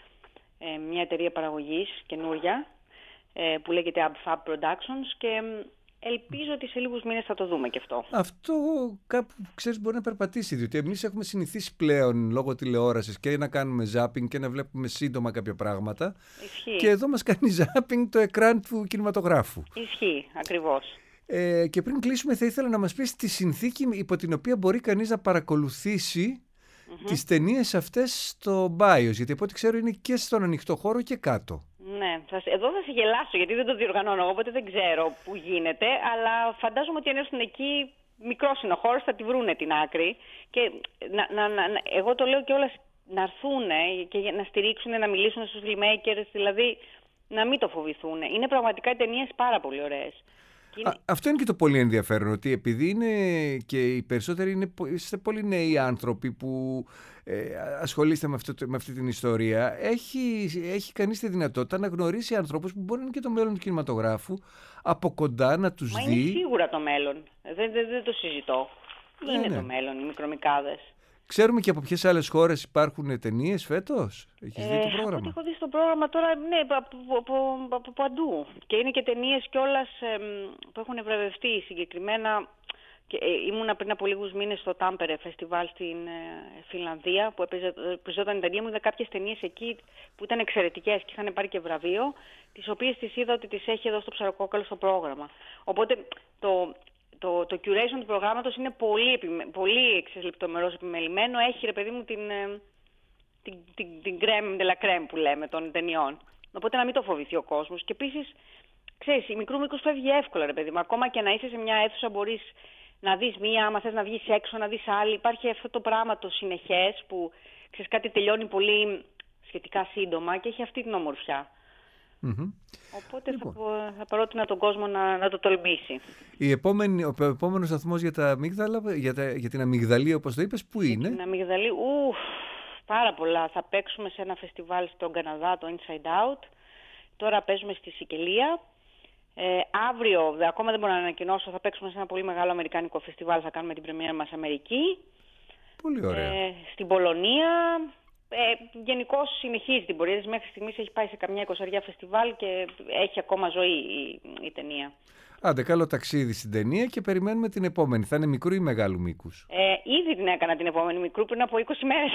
ε, μια εταιρεία παραγωγής καινούρια, ε, που λέγεται AbFab Productions, και ελπίζω ότι σε λίγους μήνες θα το δούμε και αυτό. Αυτό κάπου, ξέρεις, μπορεί να περπατήσει, διότι εμείς έχουμε συνηθίσει πλέον λόγω τηλεόρασης και να κάνουμε ζάπινγκ και να βλέπουμε σύντομα κάποια πράγματα. Ισχύει. Και εδώ μας κάνει ζάπινγκ το εκράν του κινηματογράφου. Ισχύει, ακριβώς. Ε, και πριν κλείσουμε θα ήθελα να μας πεις τη συνθήκη υπό την οποία μπορεί κανείς να παρακολουθήσει mm-hmm. τις ταινίες αυτές στο BIOS, γιατί από ό,τι ξέρω είναι και στον ανοιχτό χώρο και κάτω. Ναι, εδώ θα σε γελάσω γιατί δεν το διοργανώνω εγώ, οπότε δεν ξέρω που γίνεται, αλλά φαντάζομαι ότι αν έρθουν εκεί, μικρός είναι ο χώρος, θα τη βρούνε την άκρη. Και να, να, να, εγώ το λέω κιόλας να έρθουν και να στηρίξουν, να μιλήσουν στους filmmakers, δηλαδή να μην το φοβηθούν. Είναι πραγματικά οι ταινίες πάρα πολύ ωραίες. Α, αυτό είναι και το πολύ ενδιαφέρον, ότι επειδή είναι και οι περισσότεροι είναι, είστε πολύ νέοι άνθρωποι που ε, ασχολείστε με, αυτό, με αυτή την ιστορία, έχει, έχει κανείς τη δυνατότητα να γνωρίσει ανθρώπους που μπορεί να είναι και το μέλλον του κινηματογράφου από κοντά, να τους Μα δει. Είναι σίγουρα το μέλλον. Δεν, δεν, δεν το συζητώ. Ναι, είναι ναι. το μέλλον, οι μικρομικάδες. Ξέρουμε και από ποιες άλλες χώρες υπάρχουν ταινίες φέτος. Έχεις ε, δει το πρόγραμμα? Από ό,τι έχω δει στο πρόγραμμα τώρα, ναι, από, από, από, από παντού. Και είναι και ταινίες κιόλας ε, που έχουν βραβευτεί συγκεκριμένα. Και, ε, ήμουνα πριν από λίγους μήνες στο Τάμπερε φεστιβάλ στην ε, Φινλανδία, που επιζόταν η ταινία μου. Είδα κάποιες ταινίες εκεί που ήταν εξαιρετικές και είχαν πάρει και βραβείο, τις οποίες τις είδα ότι τις έχει εδώ στο Ψαροκόκαλο στο πρόγραμμα. Οπότε το... Το, το curation του προγράμματος είναι πολύ, επιμε, πολύ λεπτομερώς επιμελημένο. Έχει, ρε παιδί μου, την, την, την, την crème de la crème που λέμε των ταινιών. Οπότε να μην το φοβηθεί ο κόσμος. Και επίσης, ξέρεις, η μικρού μήκους φεύγει εύκολα, ρε παιδί μου. Ακόμα και να είσαι σε μια αίθουσα μπορείς να δεις μία, άμα θες να βγεις έξω, να δεις άλλη. Υπάρχει αυτό το πράγμα το συνεχές που, ξέρεις, κάτι τελειώνει πολύ σχετικά σύντομα και έχει αυτή την ομορφιά. Mm-hmm. Οπότε λοιπόν, θα, θα παρότεινα τον κόσμο να, να το τολμήσει. Η επόμενη, ο επόμενος σταθμός για τα αμύγδαλα, για, τα, για την αμυγδαλία, όπως το είπες, πού είναι? Για την αμυγδαλία, ουφ, πάρα πολλά. Θα παίξουμε σε ένα φεστιβάλ στον Καναδά, το Inside Out. Τώρα παίζουμε στη Σικελία. Ε, αύριο, ακόμα δεν μπορώ να ανακοινώσω, θα παίξουμε σε ένα πολύ μεγάλο αμερικάνικο φεστιβάλ. Θα κάνουμε την πρεμιέρα μας Αμερική. Πολύ ωραία. Ε, στην Πολωνία. Ε, γενικώς συνεχίζει την πορεία της. Μέχρι στιγμής έχει πάει σε καμιά εικοσαριά φεστιβάλ και έχει ακόμα ζωή η, η ταινία. Άντε, καλό ταξίδι στην ταινία και περιμένουμε την επόμενη. Θα είναι μικρού ή μεγάλου μήκους? Ε, ήδη την έκανα την επόμενη μικρού πριν από είκοσι μέρες.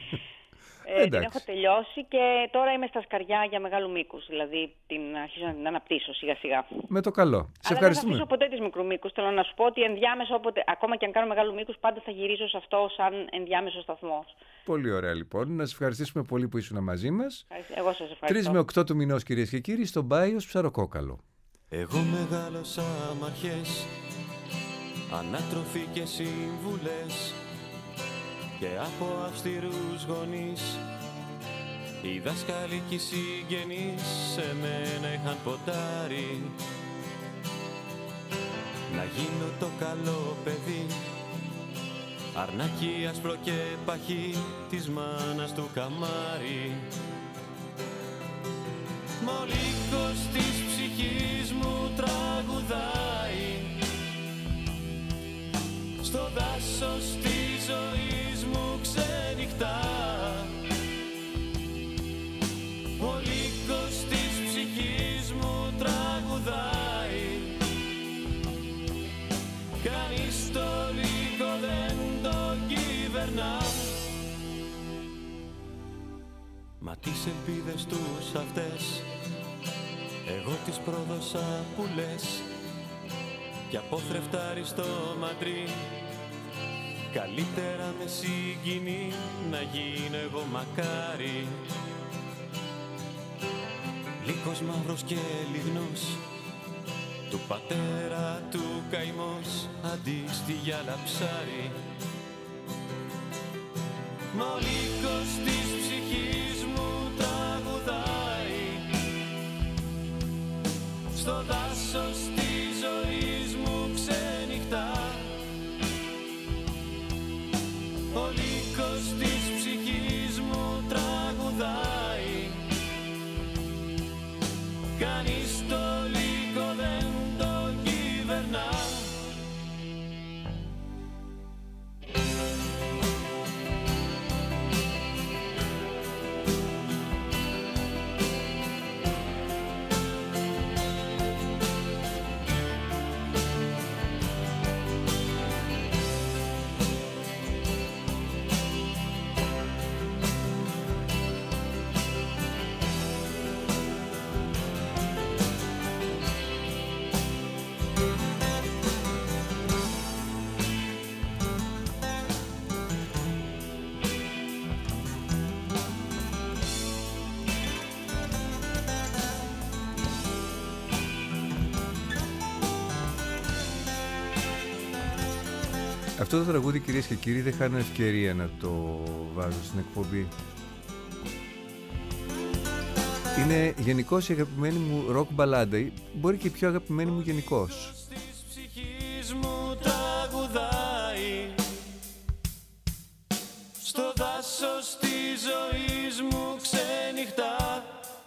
ε, την έχω τελειώσει και τώρα είμαι στα σκαριά για μεγάλου μήκους. Δηλαδή την αρχίζω να την αναπτύσσω σιγά σιγά. Με το καλό. Σε Αλλά ευχαριστούμε. δεν θα αφήσω ποτέ τις μικρού μήκους. Θέλω να σου πω ότι ενδιάμεσο, όποτε, ακόμα και αν κάνω μεγάλου μήκους, πάντα θα γυρίζω σε αυτό σαν ενδιάμεσο σταθμός. Πολύ ωραία λοιπόν. Να σας ευχαριστήσουμε πολύ που ήσουν μαζί μας. Εγώ σας ευχαριστώ. τρεις με οκτώ του μηνός, κυρίες και κύριοι, στο BIOS Ψαροκόκαλο. Εγώ μεγάλωσα μ' αρχές, ανάτροφοι και σύμβουλες, και από αυστηρούς γονείς. Οι δάσκαλοι και οι συγγενείς σε μένα είχαν ποτάρει να γίνω το καλό παιδί, αρνάκι άσπρο και παχύ της μάνας του καμάρι. Μα ο λύκος της ψυχής μου τραγουδάει στο δάσος της ζωής μου ξενυχτά. Ο λύκος της ψυχής μου τραγουδάει, κανείς το λύκο δεν το κυβερνά. Μα τις ελπίδες τους αυτές εγώ τις πρόδωσα που λες, κι απόθρεφτα αριστό μαντρί. Καλύτερα με συγκινεί να γίνω εγώ μακάρι. Λύκος μαύρος και λιγνός, του πατέρα του καημός, αντί στη γυάλα ψάρι. Μα ο λύκος της ψυχής μου τραγουδάει στο δάσος της ζωής μου ξενυχτά. Ο λύκος της ψυχής μου τραγουδάει, Αυτό το τραγούδι, κυρίες και κύριοι, δεν χάνω ευκαιρία να το βάζω στην εκπομπή. Είναι γενικώς η αγαπημένη μου rock μπαλάντα, μπορεί και η πιο αγαπημένη μου γενικώς. Στο δάσος της ζωής μου ξενυχτά,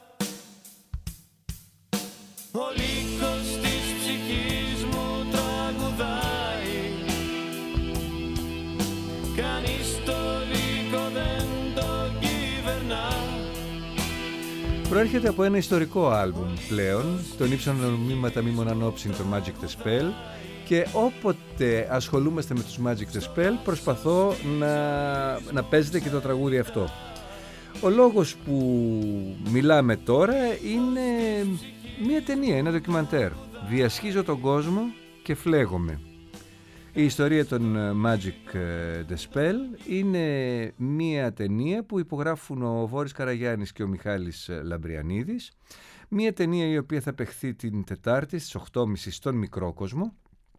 ο λύκος της ψυχής μου τραγουδάει, κανείς το λύκο δεν το κυβερνά. Προέρχεται από ένα ιστορικό άλμπουμ πλέον, τον ύψωνο νομίματα μη μονανόψιν, το Magic the Spell, και όποτε ασχολούμαστε με τους Magic the Spell προσπαθώ να, να παίζετε και το τραγούδι αυτό. Ο λόγος που μιλάμε τώρα είναι μια ταινία, ένα ντοκιμαντέρ. Διασχίζω τον κόσμο και φλέγομαι. Η ιστορία των Magic the Spell είναι μια ταινία που υπογράφουν ο Βόρης Καραγιάννης και ο Μιχάλης Λαμπριανίδης. Μια ταινία η οποία θα παιχθεί την Τετάρτη στις οκτώ και μισή στον Μικρόκοσμο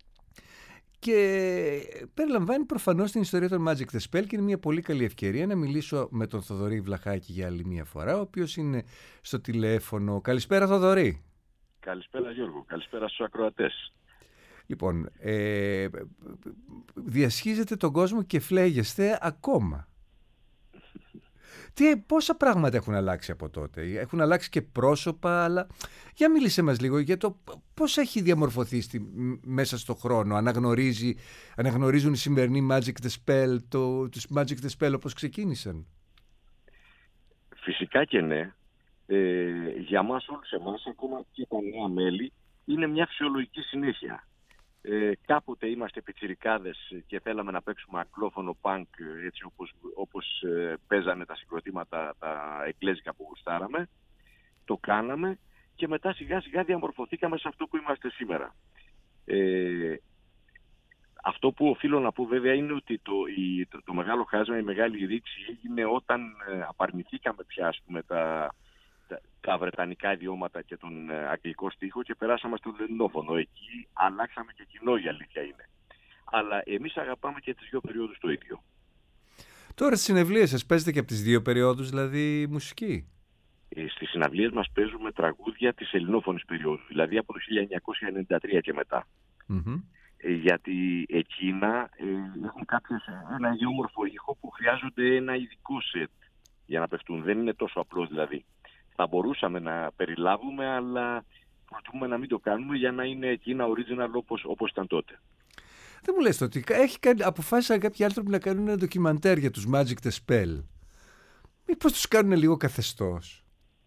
και περιλαμβάνει προφανώς την ιστορία των Magic the Spell και είναι μια πολύ καλή ευκαιρία να μιλήσω με τον Θοδωρή Βλαχάκη για άλλη μια φορά, ο οποίος είναι στο τηλέφωνο. Καλησπέρα, Θοδωρή. Καλησπέρα, Γιώργο. Καλησπέρα στους ακροατές. Λοιπόν, ε, διασχίζετε τον κόσμο και φλέγεστε ακόμα. Τι, πόσα πράγματα έχουν αλλάξει από τότε? Έχουν αλλάξει και πρόσωπα, αλλά για μίλησέ μας λίγο για το πώς έχει διαμορφωθεί στη, μέσα στο χρόνο. Αναγνωρίζει, αναγνωρίζουν οι σημερινοί Magic the Spell το, τους Magic the Spell όπως ξεκίνησαν? Φυσικά και ναι. Ε, για μας όλους εμάς, ακόμα και τα νέα μέλη, είναι μια φυσιολογική συνέχεια. Ε, κάποτε είμαστε πιτσιρικάδες και θέλαμε να παίξουμε αγγλόφωνο punk, έτσι όπως, όπως ε, παίζανε τα συγκροτήματα τα εγγλέζικα που γουστάραμε. Το κάναμε και μετά σιγά σιγά διαμορφωθήκαμε σε αυτό που είμαστε σήμερα. Ε, αυτό που οφείλω να πω βέβαια είναι ότι το, η, το, το μεγάλο χάσμα, η μεγάλη ρήξη έγινε όταν ε, απαρνηθήκαμε πια, ας πούμε, τα, τα, τα βρετανικά ιδιώματα και τον ε, αγγλικό στίχο και περάσαμε στο ελληνόφωνο. Εκεί αλλάξαμε και κοινό, η αλήθεια είναι. Αλλά εμείς αγαπάμε και τις δύο περιόδους το ίδιο. Τώρα στις συναυλίες σας παίζετε και από τις δύο περιόδους, δηλαδή μουσική? Ε, στις συναυλίες μας παίζουμε τραγούδια της ελληνόφωνης περίοδου, δηλαδή από το χίλια εννιακόσια ενενήντα τρία και μετά. Mm-hmm. Ε, γιατί εκείνα ε, έχουν κάποιες, ένα όμορφο ήχο που χρειάζονται ένα ειδικό σετ για να παιχτούν. Δεν είναι τόσο απλό δηλαδή. Θα μπορούσαμε να περιλάβουμε, αλλά προτιμούμε να μην το κάνουμε για να είναι εκείνα original όπως, όπως ήταν τότε. Δεν μου λες το ότι έχει κάνει, αποφάσισαν κάποιοι άνθρωποι να κάνουν ένα ντοκιμαντέρ για τους Magic the Spell. Μήπως τους κάνουν λίγο καθεστώς?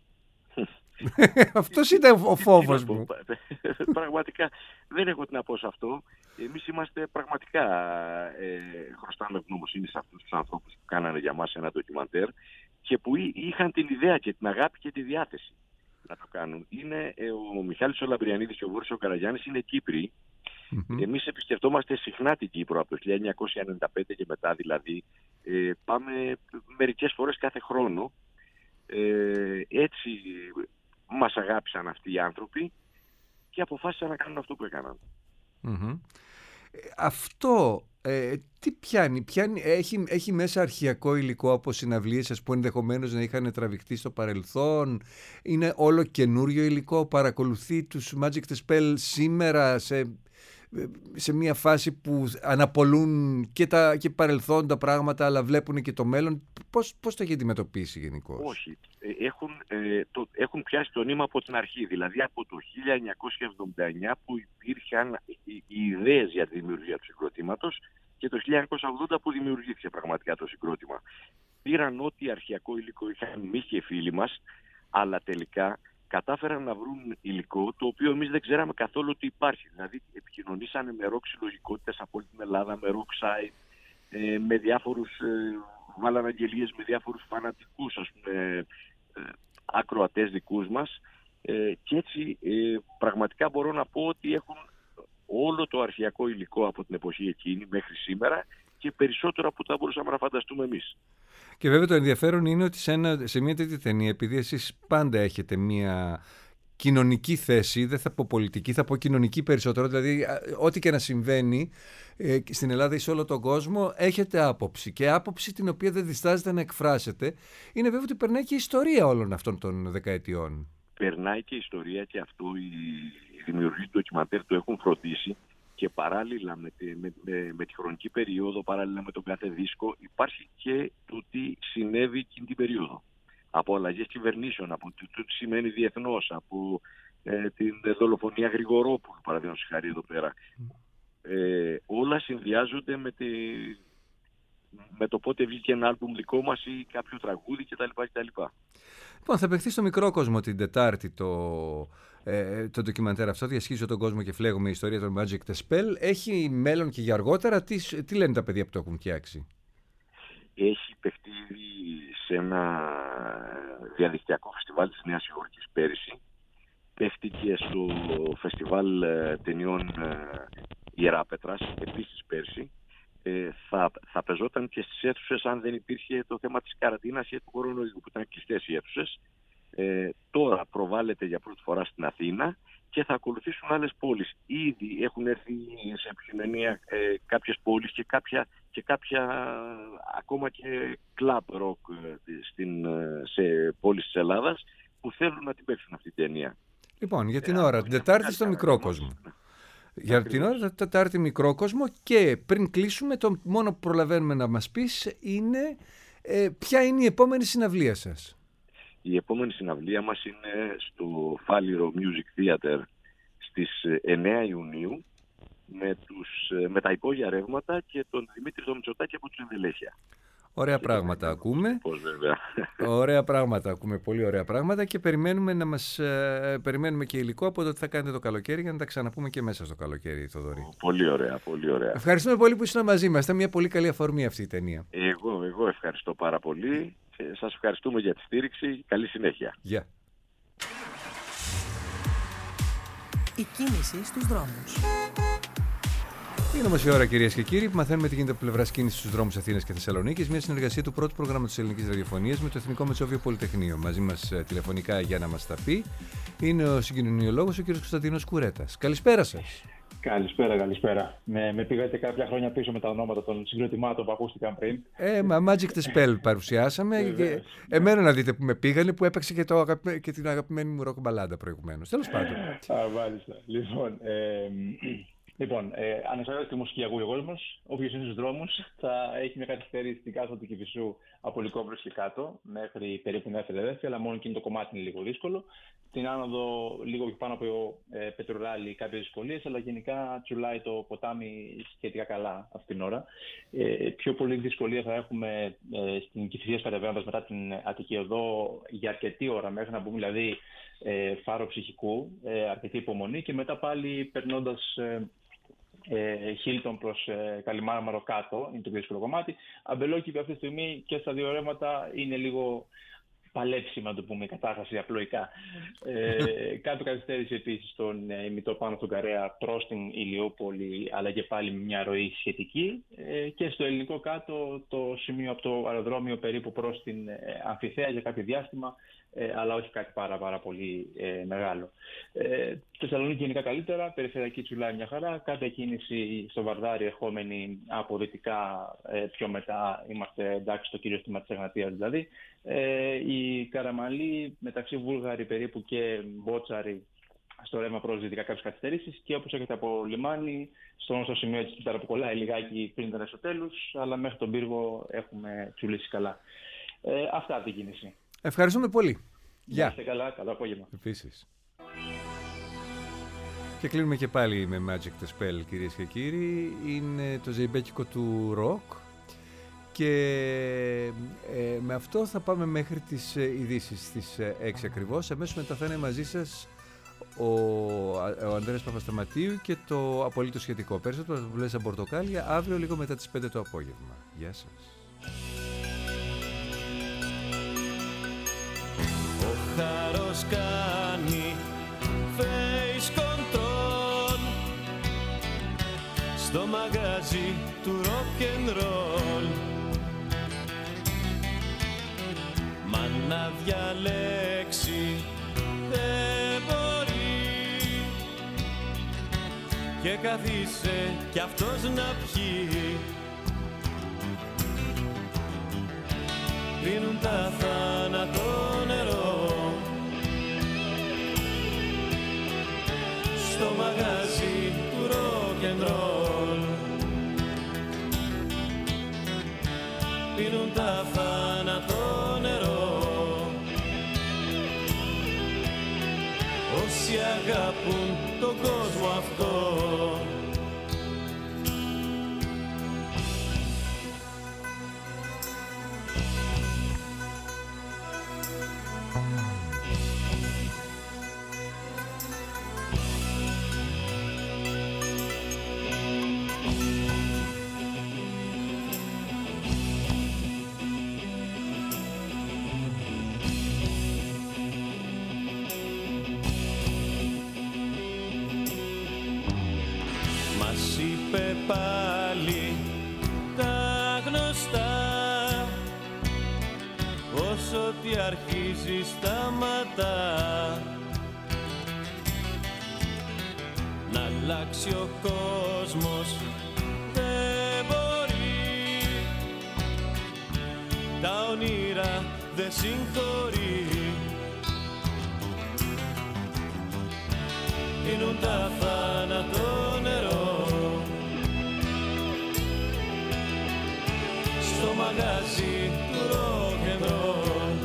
Αυτός ήταν ο φόβος μου. Πραγματικά δεν έχω τι να πω σε αυτό. Εμείς είμαστε πραγματικά ε, χρωστάμε ευγνωμοσύνη σε αυτούς τους ανθρώπους που κάνανε για μας ένα ντοκιμαντέρ και που είχαν την ιδέα και την αγάπη και τη διάθεση να το κάνουν. Είναι ε, ο Μιχάλης ο Λαμπριανίδης και ο Βόρης ο Καραγιάννης είναι Κύπροι. Mm-hmm. Εμείς επισκεφτόμαστε συχνά την Κύπρο από το χίλια εννιακόσια ενενήντα πέντε και μετά, δηλαδή ε, πάμε μερικές φορές κάθε χρόνο. Ε, έτσι μας αγάπησαν αυτοί οι άνθρωποι και αποφάσισαν να κάνουν αυτό που έκαναν. Mm-hmm. Αυτό ε, τι πιάνει, πιάνει έχει, έχει μέσα αρχαιακό υλικό από συναυλίες σας που ενδεχομένως να είχαν τραβηχτεί στο παρελθόν? Είναι όλο καινούριο υλικό? Παρακολουθεί τους Magic the Spell σήμερα σε, σε μια φάση που αναπολούν και, τα, και παρελθόντα πράγματα αλλά βλέπουν και το μέλλον? Πώς, πώς το έχει αντιμετωπίσει γενικώς? Όχι. Έχουν, ε, το, έχουν πιάσει το νήμα από την αρχή. Δηλαδή από το χίλια εννιακόσια εβδομήντα εννιά που υπήρχαν οι, οι ιδέες για τη δημιουργία του συγκροτήματος και το χίλια εννιακόσια ογδόντα που δημιουργήθηκε πραγματικά το συγκρότημα. Πήραν ό,τι αρχαιακό υλικό είχαν μη και φίλοι μας, αλλά τελικά κατάφεραν να βρουν υλικό το οποίο εμείς δεν ξέραμε καθόλου ότι υπάρχει. Δηλαδή επικοινωνήσανε με ροκ συλλογικότητες από όλη την Ελλάδα, με rock site, ε, με διάφορους, ε, βάλαν αγγελίες με διάφορους φανατικούς, ας πούμε, ε, ακροατές δικούς μας, ε, και έτσι ε, πραγματικά μπορώ να πω ότι έχουν όλο το αρχαιακό υλικό από την εποχή εκείνη μέχρι σήμερα και περισσότερο από τα μπορούσαμε να φανταστούμε εμείς. Και βέβαια το ενδιαφέρον είναι ότι σε, ένα, σε μια τέτοια ταινία, επειδή εσείς πάντα έχετε μια κοινωνική θέση, δεν θα πω πολιτική, θα πω κοινωνική περισσότερο, δηλαδή ό,τι και να συμβαίνει ε, στην Ελλάδα ή σε όλο τον κόσμο έχετε άποψη και άποψη την οποία δεν διστάζετε να εκφράσετε. Είναι βέβαιο ότι περνάει και η ιστορία όλων αυτών των δεκαετιών. Περνάει και η ιστορία και αυτό οι δημιουργοί του ντοκιμαντέρ το έχουν φροντίσει και παράλληλα με τη, με, με, με τη χρονική περίοδο, παράλληλα με τον κάθε δίσκο υπάρχει και το τι συνέβη εκείνη την περίοδο. Από αλλαγές κυβερνήσεων, από το τι σημαίνει διεθνώς, από ε, την δολοφονία Γρηγορόπουλου, παραδείγματος χάρη εδώ πέρα. Ε, όλα συνδυάζονται με, τη, με το πότε βγήκε ένα άλμπουμ δικό μας ή κάποιο τραγούδι κτλ. κτλ. Λοιπόν, θα παιχθεί στο μικρό κόσμο την Τετάρτη το, ε, το ντοκιμαντέρ αυτό, διασχίζω τον κόσμο και φλέγουμε η ιστορία των Magic the Spell. Έχει μέλλον και για αργότερα, τι, τι λένε τα παιδιά που το έχουν φτιάξει? Έχει παιχτεί σε ένα διαδικτυακό φεστιβάλ της Νέας Υόρκης πέρυσι. Παίχτηκε στο φεστιβάλ ταινιών Ιεράπετρας επίσης πέρυσι. Ε, θα, θα πεζόταν και στις αίθουσες αν δεν υπήρχε το θέμα της καραντίνας ή του κορονοϊού που ήταν κλειστές οι αίθουσες. Ε, τώρα προβάλλεται για πρώτη φορά στην Αθήνα και θα ακολουθήσουν άλλες πόλεις. Ήδη έχουν έρθει σε επικοινωνία ε, κάποιες πόλεις και κάποια, και κάποια ακόμα και club rock ε, στην, σε πόλεις της Ελλάδας που θέλουν να την παίξουν αυτή την ταινία. Λοιπόν, για την ε, ώρα, την Τετάρτη στο μικρό κόσμο. Για την ώρα, την Τετάρτη μικρό κόσμο και πριν κλείσουμε, το μόνο που προλαβαίνουμε να μας πεις είναι ε, ποια είναι η επόμενη συναυλία σας. Η επόμενη συναυλία μας είναι στο Φάληρο Music Theater στις εννέα Ιουνίου με, τους, με τα υπόγεια ρεύματα και τον Δημήτρη τον Μητσοτάκη από τους Ενδελέχεια. Ωραία πράγματα ακούμε. Πώς βέβαια. Ωραία πράγματα ακούμε, πολύ ωραία πράγματα και περιμένουμε, να μας, ε, περιμένουμε και υλικό από το τι θα κάνετε το καλοκαίρι για να τα ξαναπούμε και μέσα στο καλοκαίρι, Θοδωρή. Πολύ ωραία, πολύ ωραία. Ευχαριστούμε πολύ που ήσουν μαζί μας. Ήταν μια πολύ καλή αφορμή αυτή η ταινία. Εγώ, εγώ ευχαριστώ πάρα πολύ. Σας ευχαριστούμε για τη στήριξη. Καλή συνέχεια. Γεια. Yeah. Η κίνηση στους δρόμους. Είναι όμως η ώρα, κυρίες και κύριοι, που μαθαίνουμε τι γίνεται από πλευράς κίνησης στους δρόμους Αθήνας και Θεσσαλονίκης. Μια συνεργασία του πρώτου προγράμματος της Ελληνικής Ραδιοφωνίας με το Εθνικό Μετσόβιο Πολυτεχνείο. Μαζί μας τηλεφωνικά για να μας τα πει είναι ο συγκοινωνιολόγος ο κ. Κωνσταντίνος Κουρέτας. Καλησπέρα σας. Καλησπέρα, καλησπέρα. Με, με πήγατε κάποια χρόνια πίσω με τα ονόματα των συγκροτημάτων που ακούστηκαν πριν. Ε, μα Magic the Spell παρουσιάσαμε. Και εμένα να δείτε που με πήγανε, που έπαιξε και, το, και την αγαπημένη μου ροκ μπαλάντα προηγουμένως. Τέλος πάντων. Α, μάλιστα. Λοιπόν, ε, λοιπόν ε, ανεξάρτητα τη μουσική ακούει ο κόσμος, όποιος είναι στους δρόμους θα έχει μια καθυστέρηση στην κάθοδο του Κηφισού από Λυκόβρος και κάτω, μέχρι περίπου την Φιλαδέλφια, αλλά μόνο εκείνο το κομμάτι είναι λίγο δύσκολο. Την άνοδο λίγο πιο πάνω από ε, Πετρουράλι κάποιες δυσκολίες, αλλά γενικά τσουλάει το ποτάμι σχετικά καλά αυτήν την ώρα. Ε, πιο πολύ δυσκολία θα έχουμε ε, στην Κηφισία κατεβαίνοντας μετά την Αττική Οδό για αρκετή ώρα, μέχρι να μπούμε δηλαδή ε, Φάρο Ψυχικού, ε, αρκετή υπομονή και μετά πάλι περνώντας ε, Χίλτον προς ε, Καλιμάρμαρο κάτω, είναι το πιο δύσκολο κομμάτι. Αμπελόκηπη αυτή τη στιγμή και στα δύο ρεύματα είναι λίγο παλέψιμα, να το πούμε, η κατάσταση απλοϊκά. Ε, κάτω καθυστέρηση επίσης στον ε, ημιτό πάνω στον Καρέα προς την Ηλιούπολη, αλλά και πάλι με μια ροή σχετική. Ε, και στο ελληνικό κάτω το σημείο από το αεροδρόμιο περίπου προς την ε, Αμφιθέα για κάποιο διάστημα, ε, αλλά όχι κάτι πάρα, πάρα πολύ ε, μεγάλο. Ε, Θεσσαλονίκη γενικά καλύτερα, περιφερειακή τσουλάει μια χαρά, κάποια κίνηση στο Βαρδάρι ερχόμενη από δυτικά ε, πιο μετά, είμαστε εντάξει στο κύριο στήμα της Εγνατίας δηλαδή. Ε, η Καραμαλή μεταξύ Βούλγαρη περίπου και Μπότσαρη στο ρεύμα προς δυτικά κάποιες καθυστερήσεις και όπως έχετε από λιμάνι, στο γνωστό σημείο της Κιτάρα που κολλάει λιγάκι πριν τον εσωτέλους, αλλά μέχρι τον πύργο έχουμε τσουλήσει καλά. Ε, αυτά από την κίνηση. Ευχαριστούμε πολύ. Γεια. Είστε καλά, καλό απόγευμα. Επίσης. Και κλείνουμε και πάλι με Magic the Spell, κυρίες και κύριοι. Είναι το ζεϊμπέκικο του ροκ. Και ε, με αυτό θα πάμε μέχρι τις ε, ειδήσεις στις ε, έξι ακριβώς. Αμέσως μετά θα είναι μαζί σας ο, ο Ανδρέας Παπασταματίου και το απολύτως σχετικό. Περισσότερο που λες Πορτοκάλια αύριο λίγο μετά τις πέντε το απόγευμα. Γεια σας. Ο χάρος κάνει face control στο μαγαζί του rock and roll. Μα να διαλέξει δεν μπορεί. και καθίσε κι αυτός να πιει. Πίνουν τα θάνατο νερό στο μαγαζί του rock and roll. Πίνουν τα θάνατο νερό όσοι αγάπουν τον κόσμο αυτό. Πάλι τα γνωστά όσο τι αρχίζει σταματά να αλλάξει ο κόσμος δεν μπορεί, τα όνειρα δεν συγχωρεί. Πίνουν τα θάνατο νερό στο μαγαζί του rock and roll.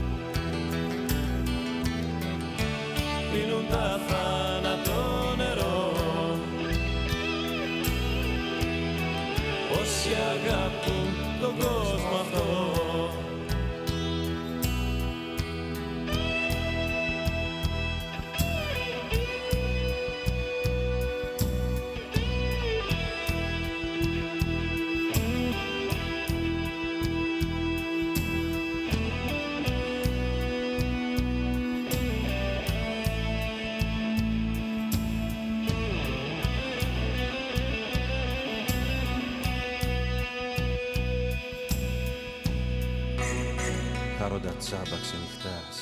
Πίνουν τα θάνατο νερό όσοι αγάπουν τον κόσμο αυτό. Χαρόντα τσάμπα ξενυχτάς